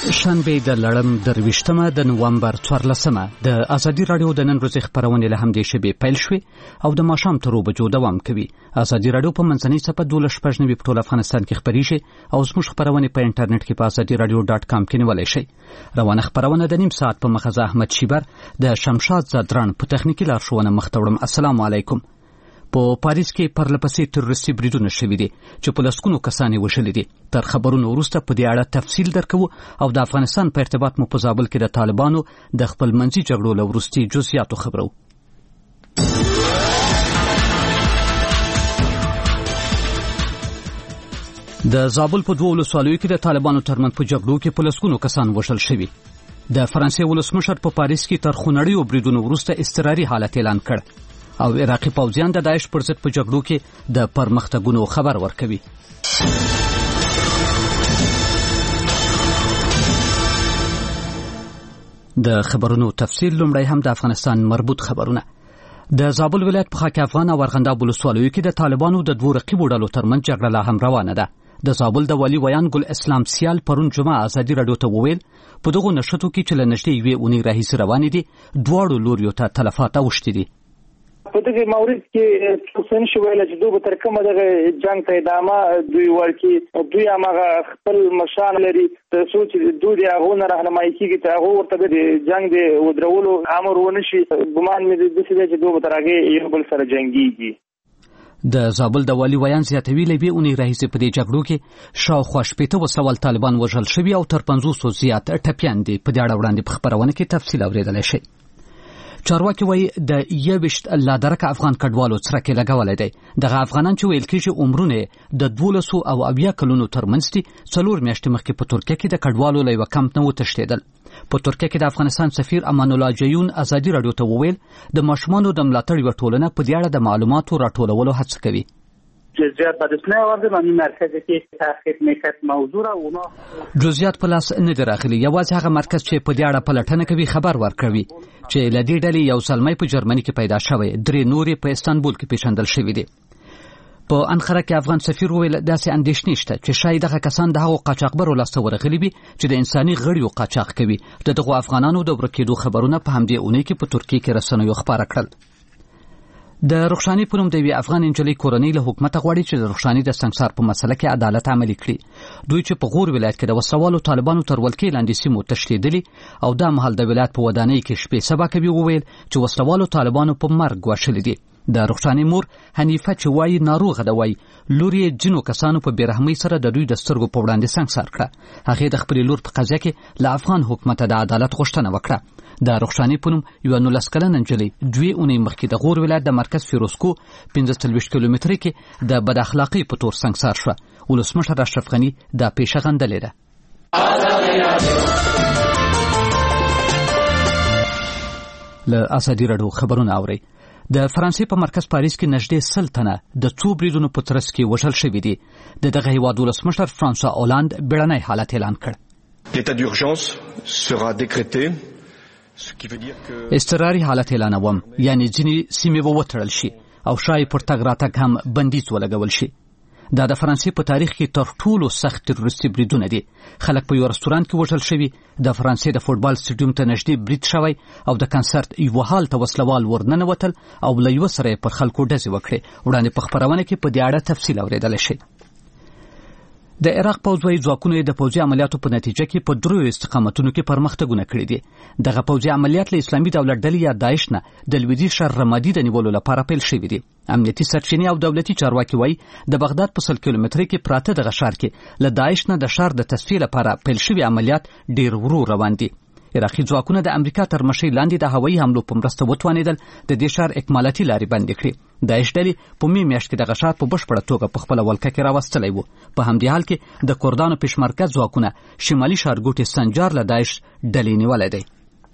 شنبه د لړم 23 د نومبر 14 د ازادي رادیو د نن ورځې خبرونه له همدې شبي پیل شوې او د ماښام تر بجو دوام کوي. ازادي رادیو په منځنۍ صفحه 12 په ټول افغانستان کې خبريږي او زموږ خبرونه په انټرنیټ کې په azadiradio.com کې نیولای شئ. روانه خبرونه د نیم ساعت په مخزه احمد شیبر د شمشاد زادران په تخنیکی لارښوونه مختوړم. السلام علیکم. په پاریس کې پرلپسې تروریستي بریدونه شوي دي چې په لسګونو کسان وژلي دي. تر خبرونو وروسته په دې اړه تفصیل درکوو او د افغانستان په ارتباط مو په زابل کې د طالبانو د خپل منځي جګړو له وروستي جزئیاتو خبرو. د زابل په 2 ولسوالیو کې د طالبانو ترمنځ په جګړو کې په لسګونو کسان وژل شوي. د فرانسې ولسمشر په پاریس کې تر خونړیو بریدونو وروسته اضطراري حالت اعلان کړ او عراقي پوځیان د داعش پر ضد په جګړو کې د پرمختګونو خبر ورکوي. د خبرونو تفصیل لومړی هم د افغانستان مربوط خبرونه. د زابل ولایت په خاک افغان او ارغنداب ولسوالیو کې د طالبانو د دوه رقیبو ډلو ترمنځ جګړه لا هم روانه ده. د زابل د والي ویان ګل اسلام سیال پرون جمعه ازادي رادیو ته وویل په دغه نشټو کې چې له نږدې یوې اونۍ راهیسې روانې دي دواړو لوریو ته تلفات اوښتي دي. په دغه مورید کې څنګه شویل چې دوی تر کومه دغه جنگ ته ادامه دوی ورکی دوی هغه خپل مشان لري ته سوچ دوی هغه نه راهنمایي کیږي ته هغه ورته د جنگ د ودرولو امر ونشي ګمان مې د څه چې دوی ترغه یو بل سره جنگيږي. د زابل د والي ویان زیاتوي لبي اونې راهیسې په دې جګړو کې شاوخوا شپېته وسول طالبان وژل شوي او تر 500 زیات ټپيان دي. په دې اړه وړاندې په خبرونه کې تفصیل اوریدل شي. چارواکي وایي د 21 لادرکه افغان کډوالو څرکه لګولې دی. دغه افغانان چې ویل کېږي عمرونه د 12 او 20 کلونو ترمنځ دي 4 میاشتې مخکې په ترکیه کې د کډوالو له کمپ نه وتښتېدل. په ترکیه کې د افغانستان سفیر امان الله جیون ازادي رادیو ته وویل د ماشومانو د ملاتړ یو ټولنه په دې اړه د معلوماتو راټولولو هڅه کوي. جزئیات به دسته آورده من مرکزی که تحقیق میکرد موضوع را اونا جزئیات په لاس نه دراخلي. یوازې هغه مرکز چې په دې اړه پلټنه کوي خبر ورکوي چې لدی ډلې یو سلمې په جرمني کې پیدا شوی 3 نورې په استانبول کې پیژندل شوی دي. په انقره کې افغان سفیر ویل داسې اندېښنې شته چې شاید هغه کسان د هغو قاچاقبرو لاسته ورغلي وي چې د انساني غړیو قاچاق کوي. دغه افغانانو د ورکېدو خبرونه په همدې اونۍ کې په ترکیه کې رسنیو خبره کړل. د رخشانی په نوم د یوې افغان انجلۍ کورنۍ له حکومت غواړي چې د رخشانی د سنگسار په مسله کې عدالت عملي کړي. دوی چې په غور ولایت کې د وسوالو طالبانو تر ولکې لاندې سیمو تښتېدلي او د مهال د ولایت په ودانۍ کې شپې سبا کوي وویل چې وسوالو طالبانو په مرګ وشلي دي. د رخشانی مور حنیفه چې وایي ناروغه ده وایي لور یې جنو کسانو په بیرحمۍ سره د دوی د سترګو په وړاندې سنگسار کړه. هغه د خپل لور په قضیه کې له افغان حکومت د عدالت غوښتنه وکړه. د رخشانی په نوم یو 19 کلنه نجلۍ 2 اونۍ مخکې د غور ولایت د مرکز فیروزکو 15 کیلومترۍ کې د بد اخلاقۍ په تور سنگسار شو. ولسمشر اشرف غنی دا پیښه غندلې ده. له ازادي رادیو خبرونه اوري. د فرانسې په مرکز پاریس کې نږدې 100 تنه د څو بریدونو په ترڅ کې وژل شوي دي. دغه هیواد ولسمشر فرانسوا اولاند بیړنی حالت اعلان کړ. l'état d'urgence sera décrété اضطراري حالت اعلانوم یعنی ځینې سیمې به وتړل شي او شای پر تګ راتګ هم بندیز ولګول شي. دا د فرانسې په تاریخ کې تر ټولو سخت تروریستي بریدونه دي. خلک په یو رستورانت کې وژل شوي. د فرانسې د فوټبال سټیډیوم ته نږدې برید شوی او د کنسرت یو حال ته وسلوال ورننوتل او له یو سره پر خلکو ډزې وکړي. وړاندې په خبرونه کې په دې اړه تفصیل اوریدل شي. د عراق پوځي ځواکونو د پوځي عملیاتو په نتیجه کې په 3 استقامتونو کې پرمختګونه کړي دي. دغه پوځي عملیات له اسلامي دولت ډلې یا داعش نه د لویدیځ شهر رمادي د نیولو لپاره پیل شوي دي. امنیتي سرچینې او دولتي چارواکي وایي د بغداد په 100 کیلومترۍ کې پراته دغه ښار کې له داعش نه د ښار د تصفیې لپاره پیل شوي عملیات ډیر ورو روان دي. عراقي ځواکونه د امریکا تر مشرۍ لاندې د هوایي حملو په مرسته وتوانېدل د دې ښار اکمالاتي لارې بندې کړې. داعش ډلې په مې میاشت کې دغه ښار په بشپړه توګه په خپله ولکه کې راوستلی و. په همدې حال کې د کردانو پېشمرکه ځواکونه شمالي ښارګوټي سنجار له داعش ډلې نیولی دی.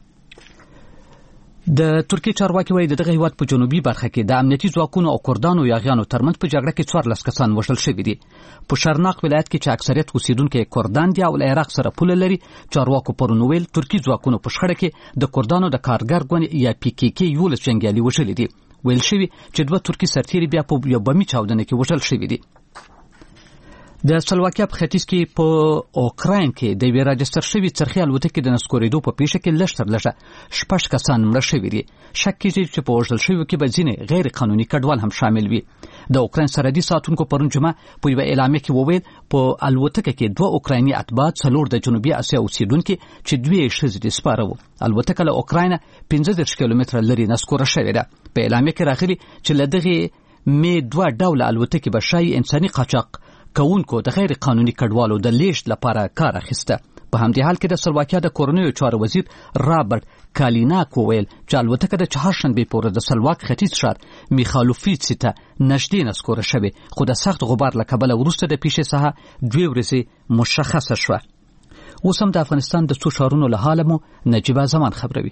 د ترکیه چارواکي وایي دغه هیواد په جنوبي برخه کې د امنیتي ځواکونو او کردانو یاغیانو ترمنځ په جګړه کې 14 کسان وژل شوي دي. په شرناق ولایت کې چې اکثریت اوسیدونکي کردان دي او له عراق سره پوله لري چارواکو پرون ویل ترکي ځواکونو په شخړه کې د کردانو د کارګر ګوند یا PKK 11 جنګیالي وژلي دي. ویل شوي چې 2 ترکي سرتیري بیا په یو بمي چاودنه کې وژل شوي دي. د سلواکیا په ختیځ کې په اوکراین کې د وی راجستر شوی څرخي الوتکې د نسکورېدو په پیښه کې لږ تر لږه 6 کسان مړه شوي دي. شک کیږي چې په وژل شویو کې به ځینې غیر قانوني کډوال هم شامل وي. د اوکراین سرحدي ساتونکو پرون جمعه په یو اعلامیه کې وویل په الوتکه کې 2 اوکرایني اتباع، 4 د جنوبي اسیا اوسیدونکو چې 2 ښځې دي سپاره وو. الوتکه له اوکراین 15 کیلومتره لري نسکوره شوې ده. په اعلامیه کې راغلي چې له دغه مې 2 ډوله الوتکې به شای انساني قاچاق کوونکو د غیر قانوني کډوالو د لیږد لپاره کار اخیسته. په همدې حال کې د سلواکیا د کورنیو چارو وزیر رابرټ کالیناک وویل چې الوتکه د چهارشنبې پورې د سلواک ختیځ ښار میخالوفیتس ته نږدې نسکوره شوې، خو د سخت غبار له کبله وروسته د پیښې څخه 2 ورځې مشخصه شوه. اوس هم د افغانستان د څو ښارونو له حاله مو نجیبه زمان خبروي.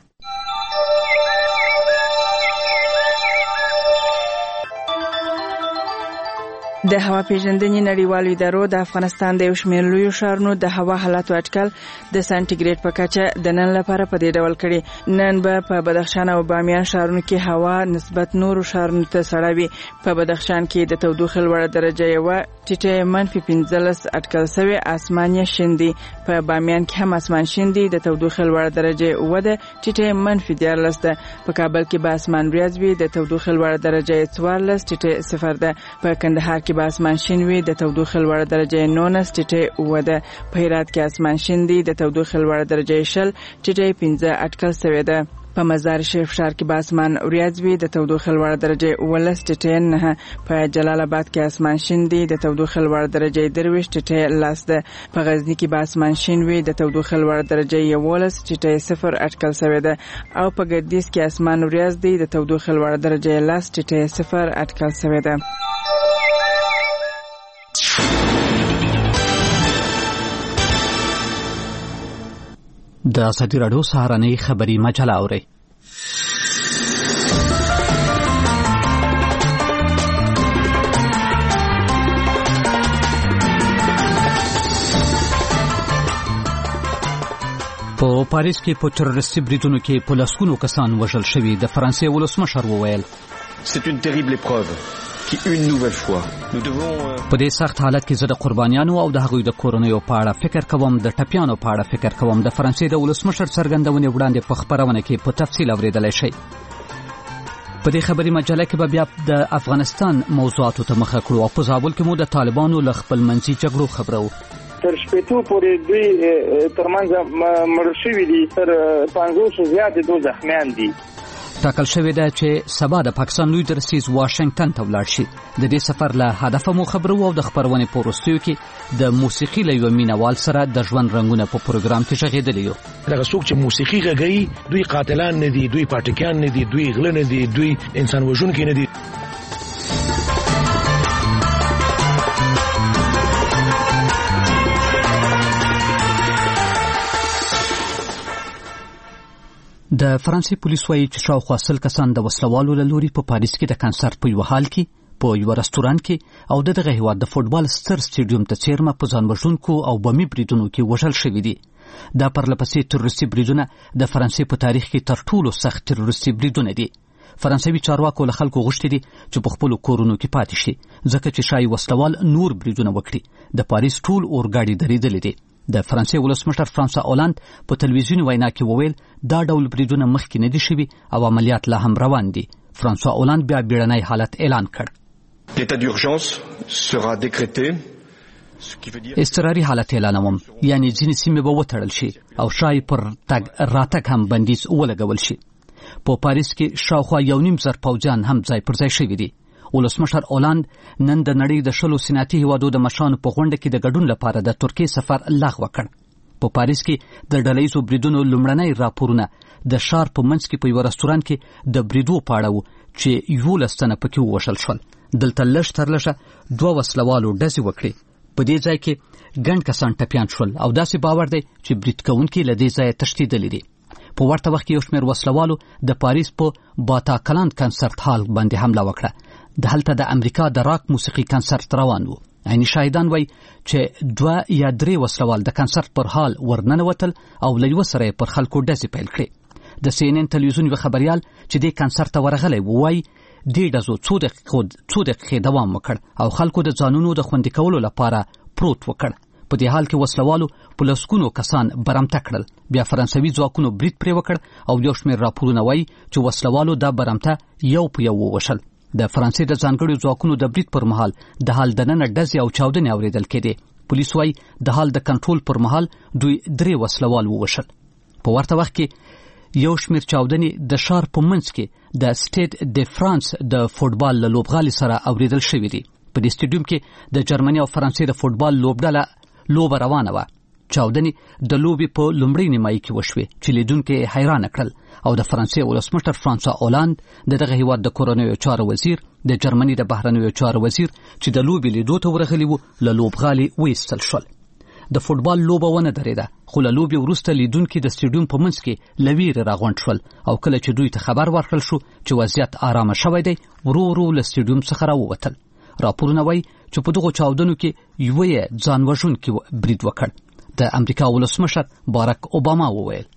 د هوا پیژندنې نړیوالو ادارو د افغانستان د یو شمېر لویو ښارونو د هوا حالاتو اټکل د سانټیګریډ په کچه د نن لپاره په دې ډول کړي. نن به په بدخشان او بامیان ښارونو کې هوا نسبت نورو ښارونو ته سړه وي. په بدخشان کې د تودوخې لوړه درجه یوه ټیټه -15 اټکل شوې، اسمان یې شین دی. په بامیان کې هم اسمان شین دی، د تودوخې لوړه درجه اوه ده، ټیټه -14 ده. په کابل کې به اسمان ریاض وي، د تودوخې لوړه درجه 14، ټیټه 0 ده. په کندهار کې به اسمان شین وي، د تودوخې لوړه درجه 19، ټیټه 7 ده. په هرات کې اسمان شین دی، د تودوخې لوړه درجه 0، ټیټه 15 اټکل شوې ده. په مزار شریف ښار کې به اسمان ریاض وي، د تودوخې لوړه درجه 17، ټیټه 9. په جلال آباد کې اسمان شین دی، د تودوخې لوړه درجه 23، ټیټه 10 ده. په غزنی کې به اسمان شین وي، د تودوخې لوړه درجه 11، ټیټه 0 اټکل شوې ده. او په ګردیز کې اسمان ریاض دی، د تودوخې لوړه درجه 10، ټیټه 0 اټکل شوې ده. د ازادي راډیو سهارنۍ خبري مجله اورئ. په پاریس کې په تروریستي بریدونو کې په لسګونو کسان وژل شوي. د فرانسې ولسمشر وویل C'est une terrible épreuve qui une nouvelle fois nous devons په دې سخت حالت کې زه د قربانیانو او د هغوی د کورنیو په اړه فکر کوم، د ټپیانو په اړه فکر کوم. د فرانسې د ولسمشر څرګندونې وړاندې په خبرونه کې په تفصیل اوریدلای شئ. په دې خبري مجله کې به بیا د افغانستان موضوعاتو ته مخه کړو او په زابل کې مو د طالبانو له خپل منځي جګړو خبرو. تر شپېتو پورې دوی ترمنځ مړ شوي دي، تر 500 زیات دوی زخمیان دي. ټاکل شوې ده چې سبا د پاکستان لوی درسیز واشنگټن ته ولاړ شي. د دې سفر له هدف مو خبرو او د خبرونې په وروستیو کې د موسیقي له یو مینوال سره د ژوند رنګونه په پروګرام کې غږېدلی یو. دغه څوک چې موسیقي غږوي دوی قاتلان نه دي، دوی پاټکیان نه دي، دوی غله نه دي، دوی انسان وژونکي نه دي. د فرانسې پولیس وایي چې شاوخوا 100 کسان د وسلوالو له لوري په پاریس کې د کنسرت په یو حال کې په یو رستوران کې او دغه هیواد د فوټبال ستر سټیډیوم ته څیرمه په ځان وژونکو او بمي بریدونو کې وژل شوي دي. دا پرلپسې تروریستي بریدونه د فرانسې په تاریخ کې تر ټولو سخت تروریستي بریدونه دي. فرانسوي چارواکو له خلکو غوښتي دي چې په خپلو کورونو کې پاتې شي ځکه چې شایي وسلوال نور بریدونه وکړي. د پاریس ټول اورګاډي درېدلي دي. د فرانسې ولسمشر فرانسوا اولند په تلویزیوني وینا کې وویل دا ډول بریدونه مخکې نه دي شوي او عملیات لا هم روان دي. فرانسوا اولند بیا بیړنی حالت اعلان کړ. L'état d'urgence sera décrété. اضطراري حالت اعلانوم، یعنی ځینې سیمې به وتړل شي او شایي پر تګ راتګ هم بندیز ولګول شي. په پاریس کې شاوخوا 1.5 پوځیان هم ځای پر ځای شوي دي. ولسمشر اولند نن د نړۍ د 10 صنعتي هیوادو د مشرانو په غونډه کې د ګډون لپاره د ترکیې سفر لغوه کړ. په پاریس کې د ډلهییزو بریدونو لومړنی راپورونه د ښار په منځ کې په یو رستوران کې د بریدو په اړه وو چې 11 تنه پکې ووژل شول. دلته لږ تر لږه 2 وسلوالو ډزې وکړې. په دې ځای کې ګڼ کسان ټپیان شول او داسې باور دی چې برید کوونکي له دې ځایه تښتېدلي دي. په ورته وخت کې یو شمېر وسلوالو د پاریس په باتاکلان کنسرت هال باندې حمله وکړه. د هلته د امریکا د راک موسیقي کنسرت روان وو. عیني شاهدان وایي چې 2 یا 3 وسلوال د کنسرت پر هال ورننوتل او له یوه سره پر خلکو ډزې پیل کړې. د CNN تلویزیون یو خبریال چې د کنسرت ته ورغلی وایي دې ډزو څو دقیقې دوام وکړ او خلکو د ځانونو د خوندي کولو لپاره پروت وکړ. په دې حال کې وسلوالو په لسګونو کسان برمته کړل. بیا فرانسوي ځواکونو برید پرې وکړ او یو شمېر راپورونه وایي چې وسلوالو دا برمته یو په یو ووشل. د فرانسې د ځانګړو ځواکونو د برید پر مهال د حال دننه ډزې او چاودنې اورېدل کېدې. پولیس وایي د حال د کنټرول پر مهال دوی 3 وسلوال ووشل. په ورته وخت کې یو شمېر چاودنې د ښار په منځ کې د سټیټ د فرانس د فوټبال له لوبغالي سره اورېدل شوي دي. په دې سټیډیوم کې د جرمني او فرانسې د فوټبال لوبه روانه وه. چاودنې د لوبې په لومړۍ نیمایي کې وشوې چې لیدونکي حیرانه کړل او د فرانسې ولسمشر فرانسوا اولاند دغه هیواد د کورنیو چارو وزیر، د جرمني د بهرنیو چارو وزیر چې د لوبې لیدو ته ورغلي وو له لوبغالي وایستل شول. د فوټبال لوبه ونه درېده خو له لوبې وروسته لیدونکي د سټیډیوم په منځ کې له ویرې راغونډ شول او کله چې دوی ته خبر ورکړل شو چې وضعیت آرامه شوی دی ورو ورو له سټیډیوم څخه راووتل. راپورونه وایي چې په دغو چاودنو کې یوه یې ځان وژونکی برید وکړ. د امریکا ولسمشر باراک اوباما وویل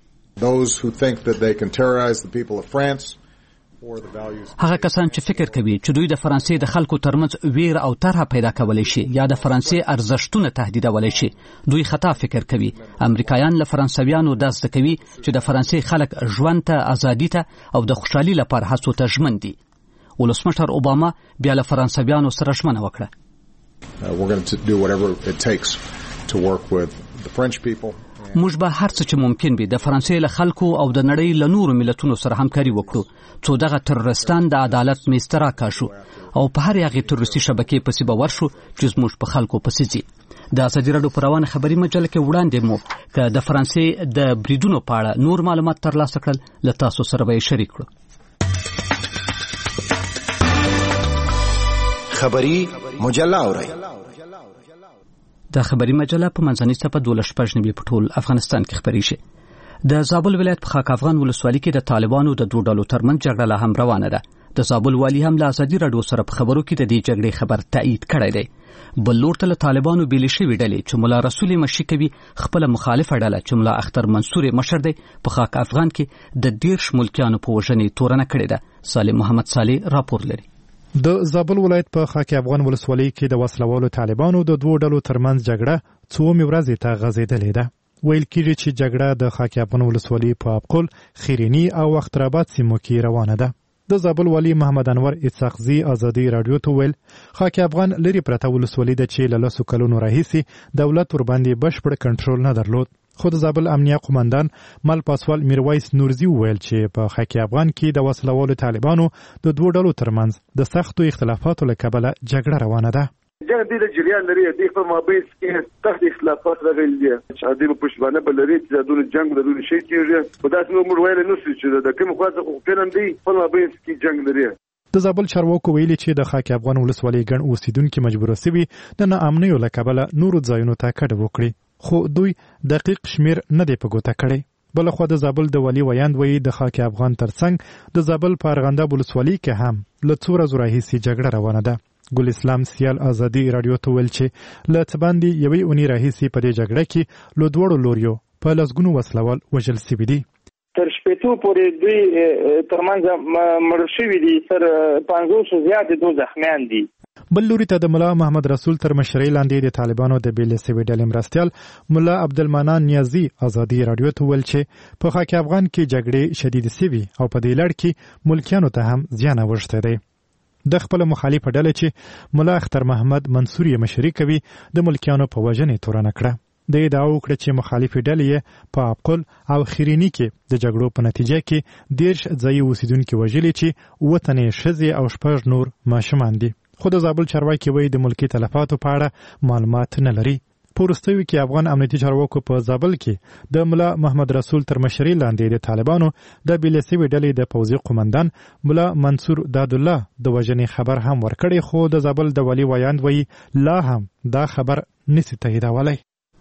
هغه کسان چې فکر کوي چې دوی د فرانسې د خلکو ترمنځ ویر او طرح پیدا کولی شي یا د فرانسې ارزښتونه تهدیدولی شي دوی خطا فکر کوي. امریکایان له فرانسویانو دا زده کوي چې د فرانسې خلک ژوند ته، ازادي ته او د خوشحالي لپاره هڅو ته ژمن دي. ولسمشر اوباما بیا له فرانسویانو سره ژمنه وکړه موږ به هر څه چې ممکن وي د فرانسې له خلکو او د نړۍ له نورو ملتونو سره همکاري وکړو څو دغه ترورستان د عدالت میز ته راکاږو او په هر هغې تروریستي شبکې پسې به ورشو چې زموږ په خلکو پسې ځي. د ازادي راډیو په روانه خبري مجله کې وړاندې مو که د فرانسې د بریدونو په اړه نور معلومات ترلاسه کړل له تاسو سره به یې شریک کړو. خبري مجله اورئ. د خبري مجله په منځنۍ صفحه 12 په ټول افغانستان کې خبري شي. د زابل ولایت په خاک افغان ولسوالۍ کې د طالبانو د دوه ډلو ترمنځ جګړه لا هم روانه ده. د زابل والی هم له ازادي راډیو سره په خبرو کې د دې جګړې خبر تایید کړی دی. بل لور ته له طالبانو بیلې شوې ډلې چې مولا رسول مشي کوي خپل مخالفه ډله چې مولا اختر منصور مشر دی په خاک افغان کې د 13 ملکیانو په وژنې تورنه کړې ده. سالم محمد صالح راپور لري. د زابل ولایت په خاک افغان ولسوالۍ کې د وسلوالو طالبانو د دوه ډلو ترمنځ جګړه څو ورځې ته غځېدلې ده. ویل کېږي چې جګړه د خاک افغان ولسوالۍ په ابقل، خیرینی او اخترآباد سیمو کې روانه ده. د زابل والی محمد انور اسحاقزي ازادي رادیو ته ویل خاک افغان لري پرته ولسوالۍ د چې له 10 کلونو راهیسي دولت ور باندې بشپړ کنټرول نه درلود. خو د زابل امنیه قومندان مل پاسوال میرویس نورزي ویل چې په خاک افغان کې د وسلوالو طالبانو د دوه ډلو ترمنځ د سختو اختلافاتو له کبله جګړه روانه ده. جنگ د جریان لري د په مابین کې سخت اختلافات راغلي دي چې د پښتانه بل لري چې د جنگ د دوی شي کېږي په داسې نومور ویل نو چې د کوم خواته خو پرم دی په مابین کې جنگ لري. د زابل چارواکو ویلي چې د خاک افغان ولسوالۍ ګڼ اوسیدونکو مجبور شوي د ناامنیو له کبله نورو ځایونو ته کډه وکړي خو دوی دقیق شمیر نه دی په ګوته کړی. بلخو د زابل د والی ویاند وایي د خاک افغان ترڅنګ د زابل په ارغنده ولسوالۍ کې هم له څو ورځو راهیسې جګړه روانه ده. ګل اسلام سیال ازادي رادیو ته ویل چې له څه باندې یوې اونۍ راهیسې په دې جګړه کې له دوړو لوریو په لسګونو وسلوال وژل شوي دي. تر شپېتو پورې دوی ترمنځ مړ شوي دي، تر 500 زیات دوه زخمیان دي. بل لوري ته د ملا محمد رسول تر مشرۍ لاندې د طالبانو د بیلې سوي ډلې مرستیال ملا عبدالمنان نیازي ازادي رادیو ته ویل چې په خاک افغان کې جګړې شدید سوي او په دې لړ کې ملکیانو ته هم زیان اوښتی دی. د خپل مخالفه ډله چې ملا اختر محمد منصور یې مشري کوي د ملکیانو په وژنې تورنه کړه. د ادعا وکړه چې مخالفې ډلې په ابقل او خیرینی کې د جګړو په نتیجه کې 13 ځایي اوسیدونکي وژلي چې 7 تنې ښځې او 6 نور ماشومان دي. خو د زابل چارواکي وایي د ملکي تلفاتو په اړه معلومات نه لري. په وروستیو کې افغان امنیتي چارواکو په زابل کې د ملا محمد رسول تر مشرۍ لاندې د طالبانو د بیلې سوي ډلې د پوځي قومندان ملا منصور دادالله د وژنې خبر هم ورکړی خو د زابل د والی ویاند وایي لا هم دا خبر نسی تاییدولی.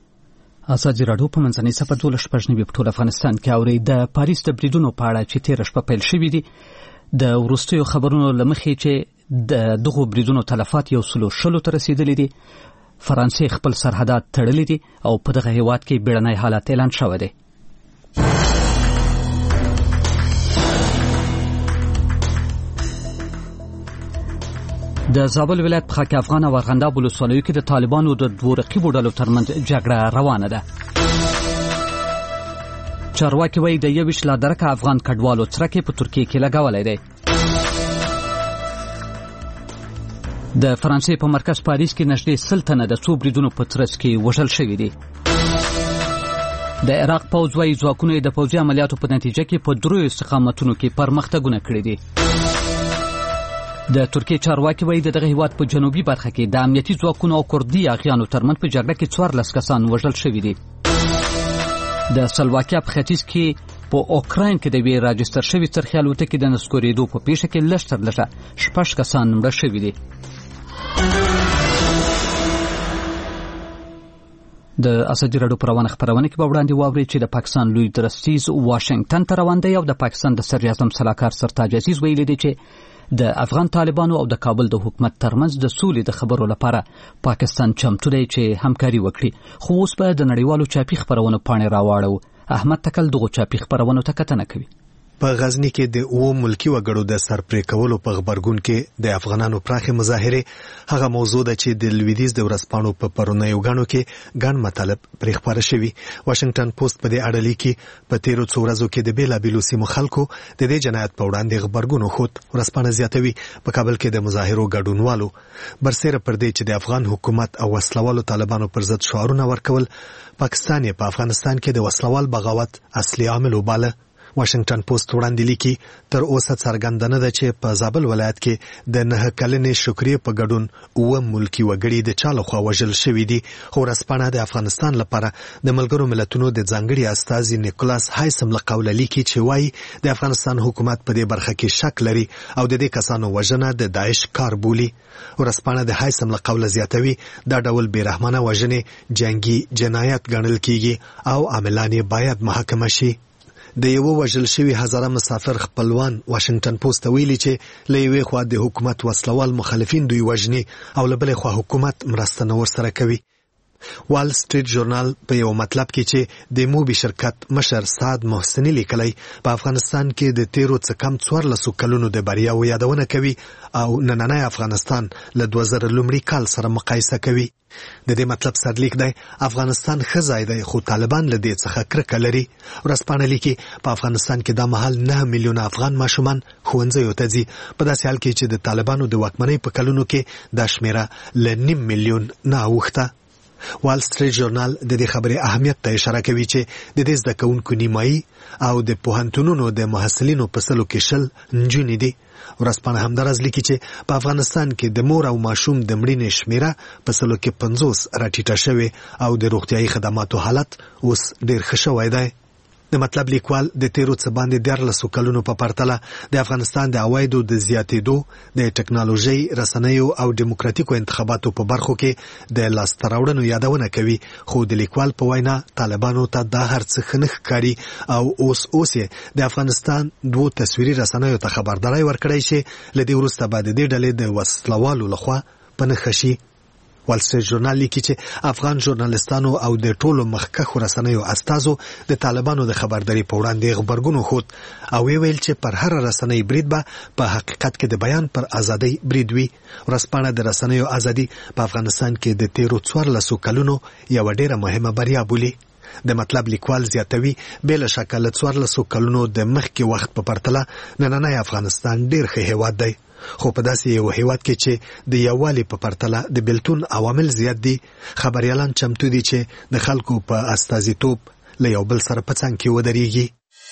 ازادي راډیو په منځنۍ صفحه 12 په ټول افغانستان کې اوري. د پاریس د بریدونو په اړه چې 13 شپه پیل شوي دي د وروستیو خبرونو له مخې چې دغه بریدونو تلفات 100 ته رسیدلي دي. فرانسې خپل سرحدات تړلي دي او په دغه هیواد کې بیړنی حالت اعلان شوی دی. د زابل ولایت په خاک افغان او ارغنداب ولسوالیو کې د طالبانو د دوه رقیبو ډلو ترمنځ جګړه روانه ده. چارواکي وایي د 21 لا درکه افغان کډوالو څرکې په ترکیه کې لګولې ده. د فرانسې په مرکز پاریس کې نږدې 100 تنه د څو بریدونو په ترڅ کې وژل شوي دي. د عراق پوځ وایي ځواکونه د پوځي عملیاتو په نتیجه کې په دریو استقامتونو کې پرمختګونه کړي دي. د ترکیه چارواکي وایي دغه هیواد په جنوبي برخه کې د امنیتي ځواکونو او کردي اغیانو ترمنځ په جګړه کې 14 کسان وژل شوي دي. د سلواکیا په ختیځ کې په اوکراین کې د وی راجستر شوی څرخي الوتکې د نسکورېدو په پیښه کې لږ تر لږه 6 کسان مړه شوي دي. د اسدی راډیو پروانه خبرونه کې به وړاندې واوري چې د پاکستان لوی درستیز واشنگټن ته روان دی او د پاکستان د صدر اعظم سلاکار سرتاج عزیز ویلي دی چې د افغان طالبانو او د کابل د حکومت ترمنځ د سولې د خبرو لپاره پاکستان چمتو دی چې همکاري وکړي. خو اوس په د نړیوالو چاپی خبرونو پاڼې راواړو. احمد تکل دغه چاپی خبرونو ته کتنه کوي. په غزنی کې د ملکی وګړو د سرپرې کولو په خبرګون کې د افغانانو پراخه مظاهره هغه موضوع ده چې د لویدیز د ورسپانو په پرونیو غانو کې ګڼ مطالب پرې خبره شوی. واشنگټن پوسټ په دې اړه لیکي په تیرو څو ورځو کې د بیلابیلو سیمو خلکو د دې جنایت په وړاندې خبرګون خود ورسپانه زیاتوي. په کابل کې د مظاهرو ګډونوالو برسره پر دې چې د افغان حکومت او وسلوالو طالبانو پر ضد شعارونه ورکول پاکستان په افغانستان کې د وسلوال بغاوت اصلي عامل وباله. واشنگټن پوسټ وړاندې لیکي تر اوسه څرګنده ده چې په زابل ولایت کې د 9 کلنې شکریه په ګډون ملکی وګړي د چالو خوا وژل شوی دي. خو رسپانه د افغانستان لپاره د ملګرو ملتونو د ځانګړي استازي نیکولاس هایسم له قوله لیکي چې وایي د افغانستان حکومت په دې برخه کې شک لري او د دې کسانو وژنه د داعش کار بولي. ورسپانه د هایسم له قوله زیاتوي دا ډول بیرحمانه وژنې جنگي جنایت ګڼل کیږي او عاملان باید محاکمه شي. د یو وژل شوی هزاره مسافر خپلوان واشنگټن پوسټ ویلي چې له یوې خوا د حکومت وسلوال مخالفین دوی وژني او له بلې خوا حکومت مرسته نه ورسره کوي. وال سټریټ ژورنال په یو مطلب کې چې د موبي شرکت مشر سعد محسنی لیکلی په افغانستان کې د تیرو څخه کم 14 کلونو د بریاو یادونه کوي او نننی افغانستان له 2000 لومړي کال سره مقایسه کوي. د دې مطلب سرلیک دی افغانستان خزای دی خو طالبان له دې څخه کرکه لري. ورسپانه لیکي په افغانستان کې د مهال 9 میلیونه افغان ماشومان ښوونځیو ته ځي په داسې حال کې چې د طالبانو د واکمنۍ په کلونو کې دا شمیره ل 9 میلیون نه اوښته. وال سټریټ ژورنال د دې خبرې اهمیت ته اشاره کوي چې د دې زده کوونکو نیمایي او د پوهنتونونو د محصلینو په سلو کې 10 نجونې دي. ورسپانه همدارز لیکي چې په افغانستان کې د مور او ماشوم د مړینې شمیره په سلو کې 50 راټیټه شوې او د روغتیايي خدماتو حالت اوس ډېر ښه شوی دی. د مطلب لیکوال د تیرو څه باندې 14 کلونو په پرتله د افغانستان د عوایدو د زیاتېدو د ټکنالوژي رسنیو او دیموکراتیکو انتخاباتو په برخو کې د لاسته راوړنو یادونه کوي. خو د لیکوال په وینا طالبانو ته دا هر څه خنخ کاری او اوس د افغانستان دوه تصویري رسنیو ته خبرداري ورکړی شي لدې وروسته بعد د ډلې د وسلوالو لخوا پنهخشي. وال سټریټ ژورنال لیکي چې افغان ژورنالستانو او د ټولو مخکښو رسنیو استازو د طالبانو د خبرداري په وړاندې خبرګون خود او ویل چې پر هر رسنۍ برید به په حقیقت کې د بیان پر ازادۍ برید وي. ورسپانه د رسنیو ازادي په افغانستان کې د تیرو 14 کلونو یو ډېره مهمه بریا بولي. د مطلب لیکوال زیاتوي بل شکل 14 کلونو د مخکې وخت په پرتله نننی افغانستان ډېر ښه هیواد دی. خو په داسې یو هیواد کې چې د یووالي په پرتله د بیلتون عوامل زیات دي خبريالان چمتو دي چې د خلکو په استازیتوب له یو بل سره په څنګ کې ودرېږي.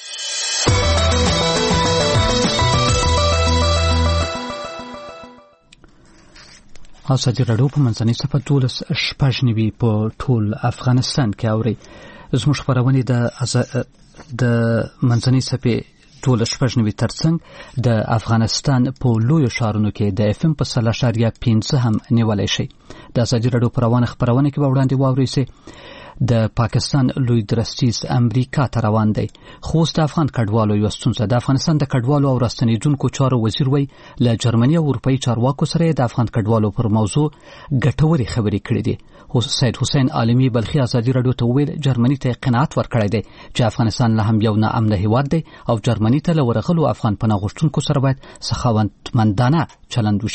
اسدی راډیو په منځنۍ صفحه 12 په ټول افغانستان کې اوري. زموږ خبرونه د منځنۍ صفحه 12 ترڅنګ د افغانستان په لویو ښارونو کې د FM په 3.5 هم نیولای شي. د اسدی راډیو پروانه خبرونه کې به وړاندې واوري سي د پاکستان لوی درستیز امریکا ته روان دی. خو د افغان کډوالو یو ستونزه د افغانستان د کډوالو او راستنیدونکو چارو وزیر وی له جرمني او اروپאי چارواکو سره د افغان کډوالو پر موضوع ګټوري خبرې کړې دي. سید حسین عالمی بلخي ازادي رادیو ته ویل جرمني ته قناعت ورکړی دی چې افغانستان له هم یو ناامن هیواد دی او جرمني ته لورغلو افغان پناه غوښتونکو سره باید سخاوتمندانه چلند وشي.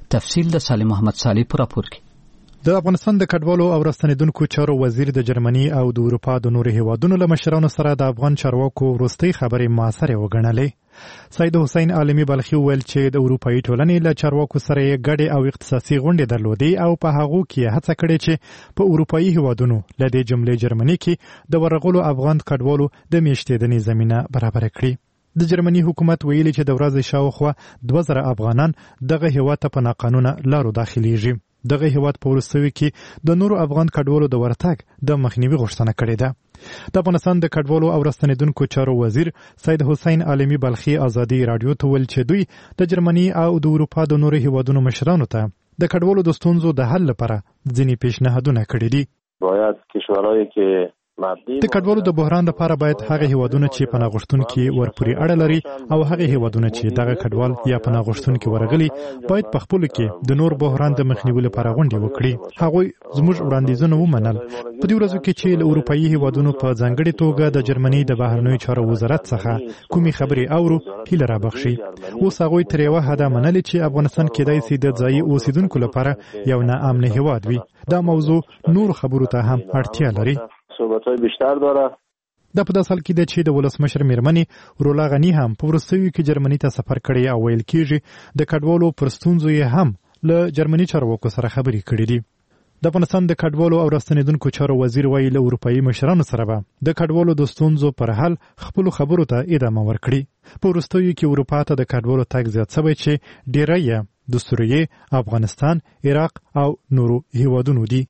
تفصیل د سالم محمد صالح پر راپور کې. د افغانستان د کډوالو او راستنیدونکو چارو وزیر د جرمني او د اروپا د نورو هیوادونو له مشرانو سره د افغان چارواکو وروستۍ خبرې موثرې وګڼلې. سید حسین عالمي بلخي ویل چې د اروپאי ټولنې له چارواکو سره یې ګډې او اختصاصي غونډې درلودې او په هغو کې هڅه کړې چې په اروپאי هیوادونو له دې جملې جرمني کې د ورغلو افغان کډوالو د میشتېدنې زمینه برابر کړي. د جرمني حکومت ویلي چې د ورځې شاوخوا 2000 افغانان دغه هیواد ته په ناقانونه لارو داخليږي. دغه هیواد په وروستیو کې د نورو افغان کډوالو د ورتګ د مخنیوي غوښتنه کړې ده. د افغانستان د کډوالو او راستنیدونکو چارو وزیر سید حسین عالمي بلخي ازادي رادیو ته ویل چې دوی د جرمني او د اروپا د نورو هیوادونو مشرانو ته د کډوالو د ستونزو د حل لپاره ځینې پیشنهادونه کړي دي. باید کشورهایی که د کډوالو د بحران لپاره باید هغه هیوادونه چې پناه غوښتونکي ورپوري اړه لري او هغه هیوادونه چې دغه کډوال یا پناه غوښتونکي ورغلي باید په خپل کې د نور بحران د مخنیوي لپاره غونډې وکړي. هغوی زموږ وړاندیزونه ومنل. په دې ورځو کې چې له اروپאי هیوادونو په ځانګړي توګه د جرمني د بهرنیو چارو وزارت څخه کومې خبرې اورو هیله رابخشي. اوس هغوی تر یوه حده منلي چې افغانستان کېدای شي د ځایي اوسیدونکو لپاره یو ناامن هیواد وي. دا موضوع نور خبرو ته هم اړتیا لري. صحبت‌های بیشتر داره. د په داسې حال کې د چې د ولسمشر میرمنې رولا غنی هم په وروستیو کې جرمني ته سفر کړی او ویل کېږي د کډوالو پر ستونزو یې هم له جرمني چارواکو سره خبرې کړې دي. د افغانستان د کډوالو او راستنیدونکو چارو وزیر وایي له اروپאי مشرانو سره به د کډوالو د ستونزو پر حل خپل خبرو ته ادامه ورکړي. په وروستیو کې اروپا ته د کډوالو تګ زیات شوی چې ډیری یې د سوریې، افغانستان، عراق او نورو هیوادونو دي.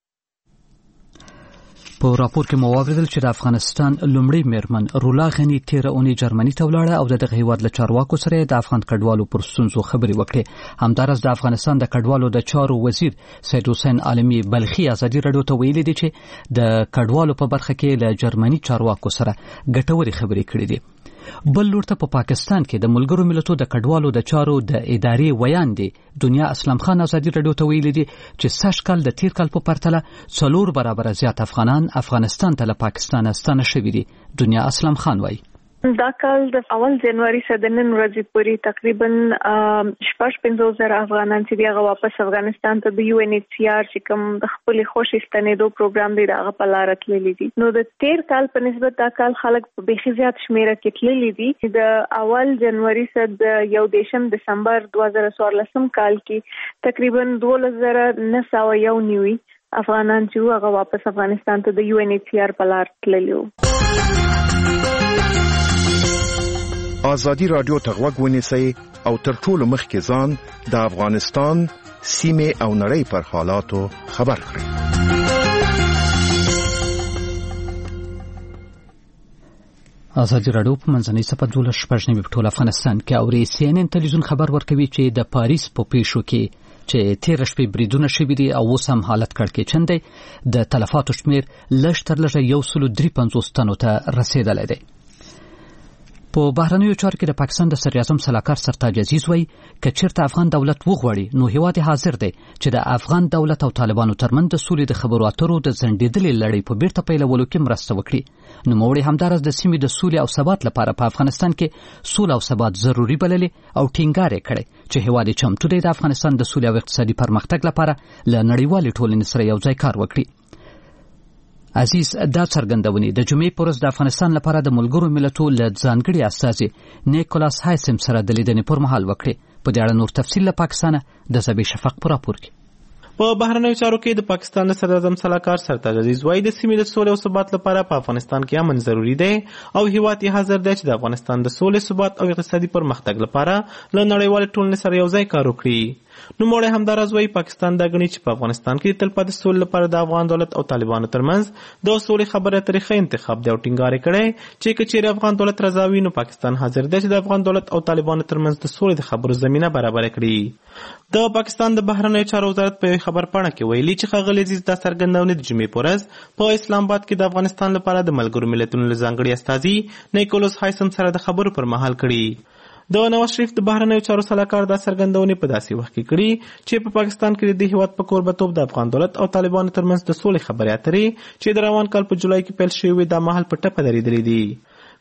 په راپور کې مو واوریدل چې د افغانستان لومړی میرمن رولا غنی تیره اونۍ جرمني ته ولاړه او دغه هیواد له چارواکو سره د افغان کډوالو پر ستونزو خبرې وکړې. همدارس د افغانستان د کډوالو د چارو وزیر سید حسین عالمي بلخي ازادي رادیو ته ویلي دي چې د کډوالو په برخه کې له جرمني چارواکو سره ګټورې خبرې کړې دي. بل لور ته په پاکستان کې د ملګرو ملتونو د کډوالو د چارو د ادارې ویاندې دنیا اسلام خان ازادي رادیو ته ویلي دي چې سږ کال د تیر کال په پرتله 4 برابر زیات افغانان افغانستان ته له پاکستان ستانه شوي دي. دنیا اسلام خان وایي دا کال د اول جنوري څخه د نن ورځې پورې تقریبا 50,000 افغانان چې هغه واپس افغانستان ته د UNHCR چې کوم د خپل خوشي ستنېدو پروګرام دی هغه په لار تللی دي. نو د تیر کال په نسبت دا کال خلک په بيخي زیات شمیره کې تللی دي. د اول جنوري څخه د 1 دسمبر 2014 کال کې تقریبا 2,991 افغانان چې هغه واپس افغانستان ته د UNHCR په لار تللی وو. آزادی رادیو ته غوږ ونیسئ او تر ټولو مخکې ځان د افغانستان سیمې او نړۍ پر حالاتو خبر کړئ. آزادی رادیو په منځنۍ صفحه 12 په ټول افغانستان کې اوري. CNN تلویزیون خبر ورکوي چې د پاریس په پیښو کې چې تیر شپې بریدونه شوي دي او اوس هم حالت کړکېچن دی. د تلفاتو شمیر لږ تر لږه 153 تنو ته رسیدلی دی. په بهرنیو چارو کې د پاکستان د صدر اعظم سلاکار سرتاج عزیز وایي که چیرته افغان دولت وغواړي نو هیواد حاضر دی چې د افغان دولت او طالبانو ترمنځ د سولې د خبرو اترو د ځنډېدلې لړۍ په بیرته پیلولو کې مرسته وکړي. نوموړي همدارس د سیمې د سولې او ثبات لپاره په افغانستان کې سوله او ثبات ضروري بللي او ټینګار یې کړی چې هیواد چمتو دی د افغانستان د سولې او اقتصادي پرمختګ لپاره له نړیوالې ټولنې سره یو ځای کار وکړي. عزیز دا څرګندونې د جمعې پر ورځ د افغانستان لپاره د ملګرو ملتونو له ځانګړي استازي نیکولاس هایسم سره د لیدنې پر مهال وکړي. په دې اړه نور تفصیل له پاکستان د زبې شفق پر راپور کې. په بهرنیو چارو کې د پاکستان د صدر اعظم سلاکار سرتاج عزیز وایي د سیمې د سولې او ثبات لپاره په افغانستان کې امن ضروری دی او هیواد یې حاضر دی چې د افغانستان د سولې ثبات او اقتصادي پرمختګ لپاره له نړیوال ټولنې سره یو ځای کار وکړي. نوموړی همداراز وایي پاکستان دا ګڼي چې په افغانستان کې د تلپاتې سولې لپاره د افغان دولت او طالبانو ترمنځ د سولې خبرې اترې ښه انتخاب دی او ټینګار یې کړی چې که چیرې افغان دولت رضا وي نو پاکستان حاضر دی چې د افغان دولت او طالبانو ترمنځ د سولې د خبرو زمینه برابر کړي. د پاکستان د بهرنیو چارو وزارت په خبر پاڼه کې ویلي چې ښاغلی عزیز دا څرګندونې د جمعې په ورځ په اسلام آباد کې د افغانستان لپاره د ملګرو ملتونو له ځانګړي استازي نیکولاس هایسم سره د خبرو پر مهال کړي. د نواز شریف د بهرنیو چارو سلاکار دا څرګندونې په داسې وخت کې کړي چې په پاکستان کې د دې هیواد په کوربتوب د افغان دولت او طالبانو ترمنځ د سولې خبرې اترې چې د روان کال په جولای کې پیل شوې دا مهال په ټپه درېدلې دي.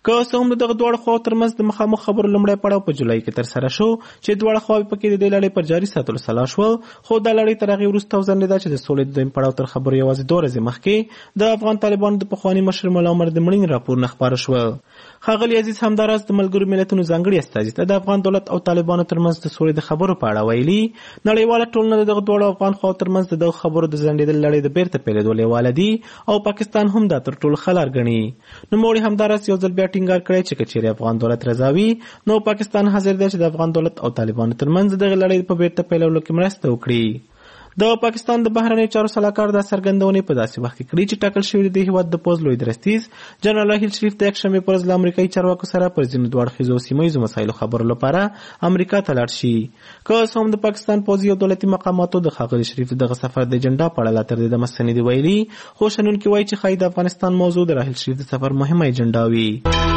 که څه هم دغه دواړه خواو ترمنځ د مخامخ خبرو لومړی پړاو په جولای کې ترسره شو چې دواړه خواوې پکې د دې لړۍ پر جاري ساتلو سلا شول، خو دا لړۍ تر هغې وروسته وځنډېده چې د سولې د دویم پړاو تر خبرو یوازې 2 ورځې مخکې د افغان طالبانو د پخواني مشر ملا عمر د مړینې راپورونه خپاره شول. ښاغلي عزیز همداراز د ملګرو ملتونو ځانګړي استازي ته د افغان دولت او طالبانو ترمنځ د سولې د خبرو په اړه ویلي نړیواله ټولنه دغه دواړو افغان خواو ترمنځ د دغو خبرو د ځنډېدلې لړۍ د بیرته پیلېدو لیواله دي او پاکستان هم دا تر ټولو ښه لار ګڼي. نوموړي همداراز یو ځل بیا ټینګار کړی چې که چیرې افغان دولت رضا وي نو پاکستان حاضر دی چې د افغان دولت او طالبانو ترمنځ دغه لړۍ په بیرته پیلولو کې مرسته وکړي. د پاکستان د بهرنیو چارو سلاکار دا څرګندونې په داسې وخت کې کړي چې ټاکل شوی د هیواد د پوځ لوی درستیز جنرال راحیل شریف د یکشنبې په ورځ له امریکایي چارواکو سره پر ځینو دوه اړخیزو سیمه ییزو مسایلو خبرو لپاره امریکا ته لاړ شي. که څه هم د پاکستان پوځي او دولتي مقاماتو د ښاغلي شریف دغه سفر د اجنډا په اړه لا تر دې دمه څه نه دي ویلي، خو شنونکي وایي چې ښایي د افغانستان موضوع د راحیل شریف د سفر مهمه اجنډا وي.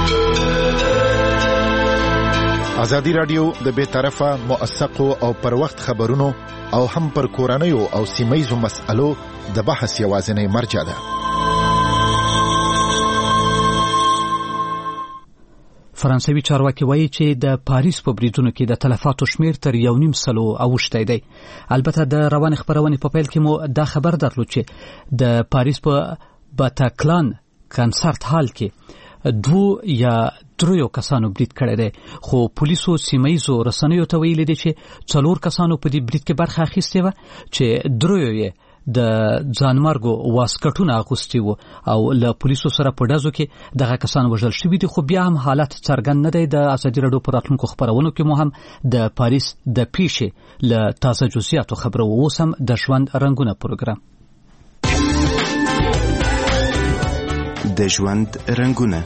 ازادي رادیو د بې طرفه موثقو او پر وخت خبرونو او هم پر کورنیو او سیمه‌ییزو مسألو د بحث یوازینی مرجع ده. فرانسوي چارواکي وایي چې د پاریس په بریدونو کې د تلفاتو شمیر تر 1.5 اوښتی دی. البته د روانې خبرونې په پیل کې مو دا خبر درلود چې د پاریس په باتاکلان کنسرت هال کې 2 یا 3 کسانو برید کړی دی، خو پولیسو سیمه‌ییزو رسنیو ته ویلي دي چې 4 کسانو په دې برید کې برخه اخیستې وه چې 3 یې د ځانمرګو واسکټونه اغوستي وو او له پولیسو سره په ډزو کې دغه کسان وژل شوي دي، خو بیا هم حالت څرګند نه دی. د ازادي راډیو په راتلونکو خپرونو کې مو هم د پاریس د پیښې له تازه جزئیاتو خبرو. اوس هم د ژوند رنګونه پروګرام. د ژوند رنګونه.